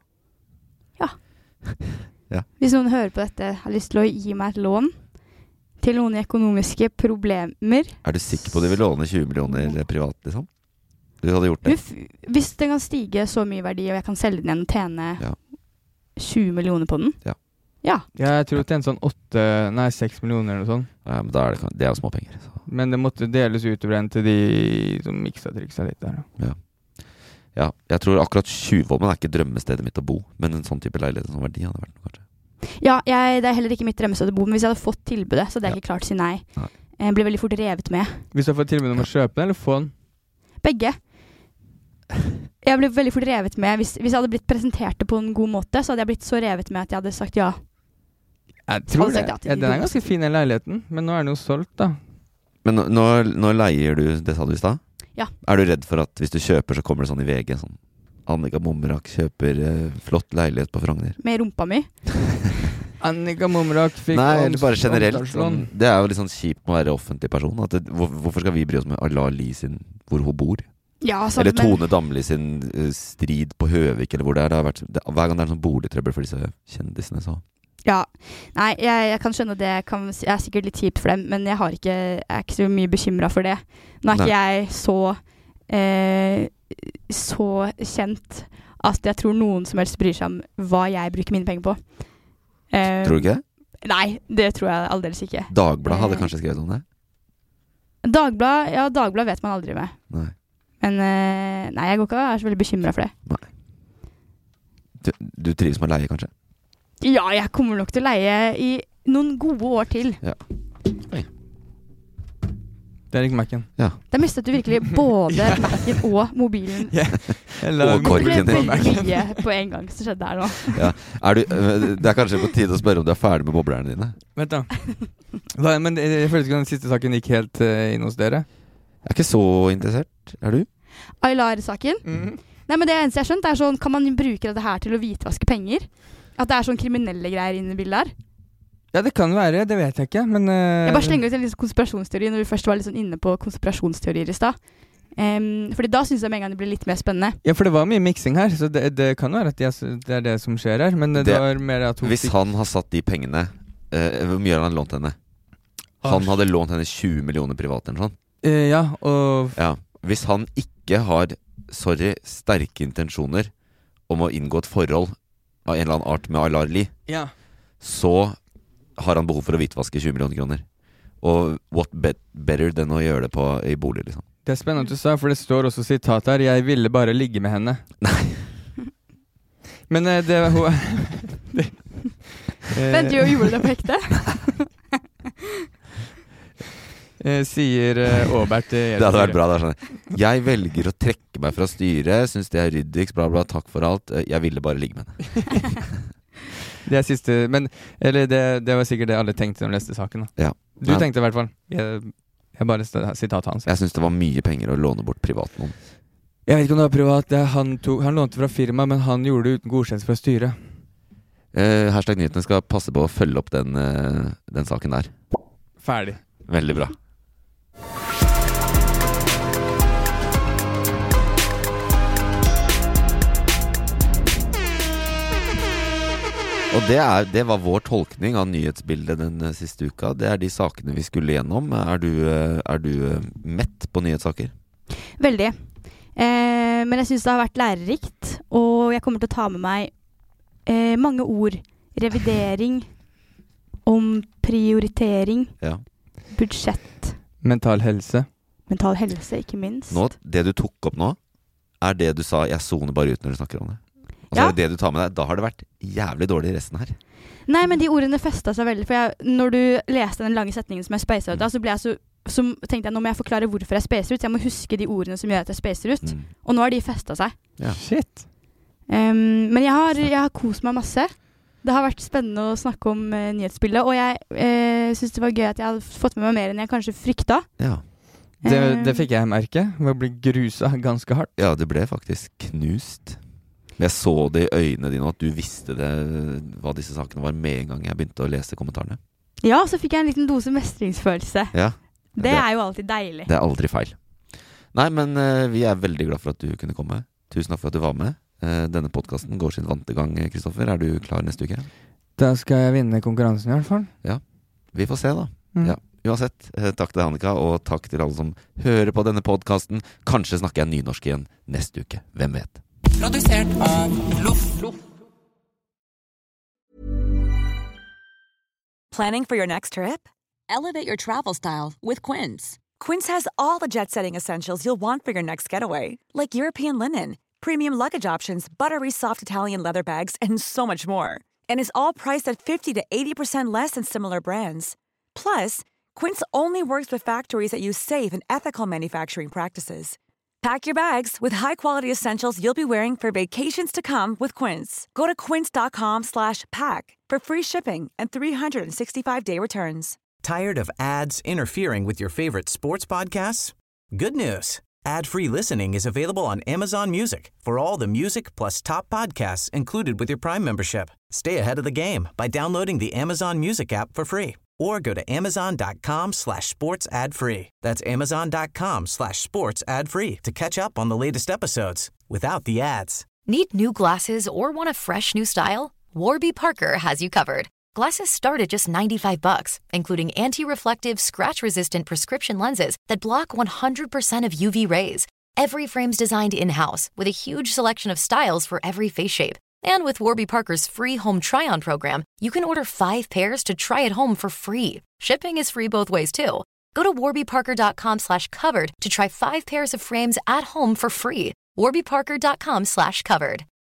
Hvis noen hører på dette, har lyst til å gi meg et lån til noen økonomiske problemer. Er du sikker på at du vil låne tjue millioner privat, liksom? Du hadde gjort det? Uff, hvis den kan stige så mye verdi, og jeg kan selge den igjen og tjene Ja. tjue millioner på den. Ja. Ja. Ja, jeg tror det tjente sånn åtte, nei, seks millioner eller noe sånt. Ja, men da er det, det er jo småpenger. Så. Men det måtte deles utover en til de som miksa triksa litt der. da. Ja. Ja, jeg tror akkurat Tjuvholmen er ikke drømmestedet mitt å bo, men en sånn type leilighet som verdi hadde vært noe, kanskje. Ja, jeg, det er heller ikke mitt drømmested å bo, men hvis jeg hadde fått tilbudet, så hadde jeg ikke klart å si nei. Nei. Jeg ble veldig fort revet med. Hvis du har fått tilbud om å kjøpe den, eller få den? Begge. Jeg ble veldig fort revet med. Hvis, hvis jeg hadde blitt presentert det på en god måte, så hadde jeg blitt så revet med at jeg hadde sagt ja. Jeg tror Hadde det. sagt ja til Ja, de den er dummeste. ganske fin, den leiligheten. Men nå er den jo solgt, da. Men nå, nå, nå leier du, det sa du i stad? Ja. Er du redd for at hvis du kjøper, så kommer det sånn i V G, sånn Annika Momrak kjøper eh, flott leilighet på Frogner? Med rumpa mi. Annika Momrak fikk Nei, eller bare omst- generelt. omstartslån. Sånn, det er jo litt sånn kjipt med å være offentlig person. At det, hvor, hvorfor skal vi bry oss med Aylar Lie sin, hvor hun bor? Ja, sant, Eller men- Tone Damli sin eh, strid på Høvik, eller hvor det er. Det har vært, det, hver gang det er sånn boligtrøbbel for disse kjendisene, så Ja. Nei, jeg, jeg kan skjønne det. Kan, jeg er sikkert litt kjipt for dem, men jeg, har ikke, jeg er ikke så mye bekymret for det. Nå er ikke jeg så eh, så kjent at jeg tror noen som helst bryr seg om hva jeg bruker mine penger på. Eh, Tror du ikke det? Nei, det tror jeg aldeles ikke. Dagbladet hadde Eh, kanskje skrevet om det? Dagblad, ja, Dagblad vet man aldri med. Nei. Men eh, nei, jeg går ikke og er så veldig bekymret for det. Du, du trives med å leie, kanskje? Ja, jeg kommer nok til å leie i noen gode år til. Ja. Det er ikke Mac-en. Ja. Det er mest at du virkelig både Mac-en og mobilen Jeg la Og Det korken ble din. veldig mye på en gang som skjedde her nå. Ja. Er du, øh, det er kanskje på tide å spørre om du er ferdig med boblerne dine? Vent da. Hva, men jeg, jeg føler ikke den siste saken gikk helt uh, inn hos dere. Jeg er ikke så interessert. Er du? Aylar-saken. Mhm. Nei, men det eneste jeg har skjønt er sånn, kan man bruke dette her til å hvitvaske penger? At det er sånn kriminelle greier inne i bildet her? Ja, det kan være, det vet jeg ikke, men uh, Jeg bare slenger ut en liten konspirasjonsteori når vi først var litt sånn inne på konspirasjonsteorier i stad. Um, fordi da synes jeg med en gang det blir litt mer spennende. Ja, for det var mye miksing her, så det, det kan være at jeg, det er det som skjer her. Men det, Det- var mer at hun Hvis fikk- han har satt de pengene øh, hvor mye har han lånt henne? Han hadde lånt henne tjue millioner privat eller sånn. Eh, ja, og Ja. Hvis han ikke har, sorry, sterke intensjoner om å inngå et forhold av en eller annen art med Aylar Lie, Ja. så har han behov for å hvitvaske tjue millioner kroner. Og what bet better than å gjøre det på, i bolig, liksom. Det er spennende at du sa, for det står også sitat her, jeg ville bare ligge med henne. Nei. Men eh, det var hun... det, eh, Vent, jo, gjorde du det på ekte? eh, sier eh, Åbert eh, Det hadde vært bra. Det er sånn. Jeg velger å trekke meg fra styret, syns det er ryddigst, bla, bla, takk for alt. Eh, Jeg ville bare ligge med henne. Det er siste, men eller det, det var sikkert det alle tenkte når de leste saken. Da. Ja. Du Men- tenkte i hvert fall. Jeg, jeg bare st- sitatet hans. Jeg syns det var mye penger å låne bort privat noen. Jeg vet ikke om det var privat. Det, han, tok, han lånte fra firma, men han gjorde det uten godkjennelse fra styret. Eh, hashtag nyhetene skal passe på å følge opp den, eh, den saken der. Ferdig. Veldig bra. Og det, er, det var vår tolkning av nyhetsbildet den eh, siste uka. Det er de sakene vi skulle gjennom. Er du, eh, er du eh, mett på nyhetssaker? Veldig. Eh, men jeg synes det har vært lærerikt, og jeg kommer til å ta med meg eh, mange ord. Revidering, omprioritering, Ja. budsjett, Mental helse. mental helse, ikke minst. Nå, det du tok opp nå, er det du sa 'jeg soner bare ut' når du snakker om det. Og så Ja. er det det du tar med deg. Da har det vært jævlig dårlig resten her. Nei, men de ordene festet seg veldig, for jeg, når du leste den lange setningen som jeg speiset ut da, så, ble jeg så, så tenkte jeg, nå må jeg forklare hvorfor jeg speiser ut. Jeg må huske de ordene som gjør at jeg speiser ut. Mm. Og nå har de festet seg. Ja. Shit. Um, men jeg har, jeg har kost meg masse. Det har vært spennende å snakke om uh, nyhetsbildet, og jeg uh, synes det var gøy at jeg hadde fått med meg mer enn jeg kanskje frykta. Ja. Det, Eh, det fikk jeg merke. Ved å bli grusa ganske hardt. Ja, det ble faktisk knust. Jeg så det i øynene dine at du visste det, hva disse sakene var med en gang jeg begynte å lese kommentarene. Ja, så fikk jeg en liten dose mestringsfølelse. Ja, Det, det- er jo alltid deilig. det er aldri feil. Nei, men eh, vi er veldig glad for at du kunne komme. Tusen takk for at du var med. Eh, denne podcasten går sin vante gang, Kristoffer. Er du klar neste uke? Da skal jeg vinne konkurransen i hvert fall. Ja, vi får se da. Mm. Ja. Uansett, eh, takk til Annika, og takk til alle som hører på denne podcasten. Kanskje snakker jeg nynorsk igjen neste uke. Hvem vet? Produsert av Loff. Planning for your next trip? Elevate your travel style with Quince. Quince has all the jet-setting essentials you'll want for your next getaway, like European linen, premium luggage options, buttery soft Italian leather bags, and so much more. And is all priced at fifty to eighty percent less than similar brands. Plus, Quince only works with factories that use safe and ethical manufacturing practices. Pack your bags with high-quality essentials you'll be wearing for vacations to come with Quince. Go to quince.com slash pack for free shipping and three sixty-five day returns. Tired of ads interfering with your favorite sports podcasts? Good news. Ad-free listening is available on Amazon Music for all the music plus top podcasts included with your Prime membership. Stay ahead of the game by downloading the Amazon Music app for free or go to amazon.com slash sports ad free. That's amazon.com slash sports ad free to catch up on the latest episodes without the ads. Need new glasses or want a fresh new style? Warby Parker has you covered. Glasses start at just ninety-five bucks, including anti-reflective, scratch-resistant prescription lenses that block one hundred percent of U V rays. Every frame's designed in-house with a huge selection of styles for every face shape. And with Warby Parker's free home try-on program, you can order five pairs to try at home for free. Shipping is free both ways, too. Go to warbyparker.com slash covered to try five pairs of frames at home for free. warbyparker.com slash covered.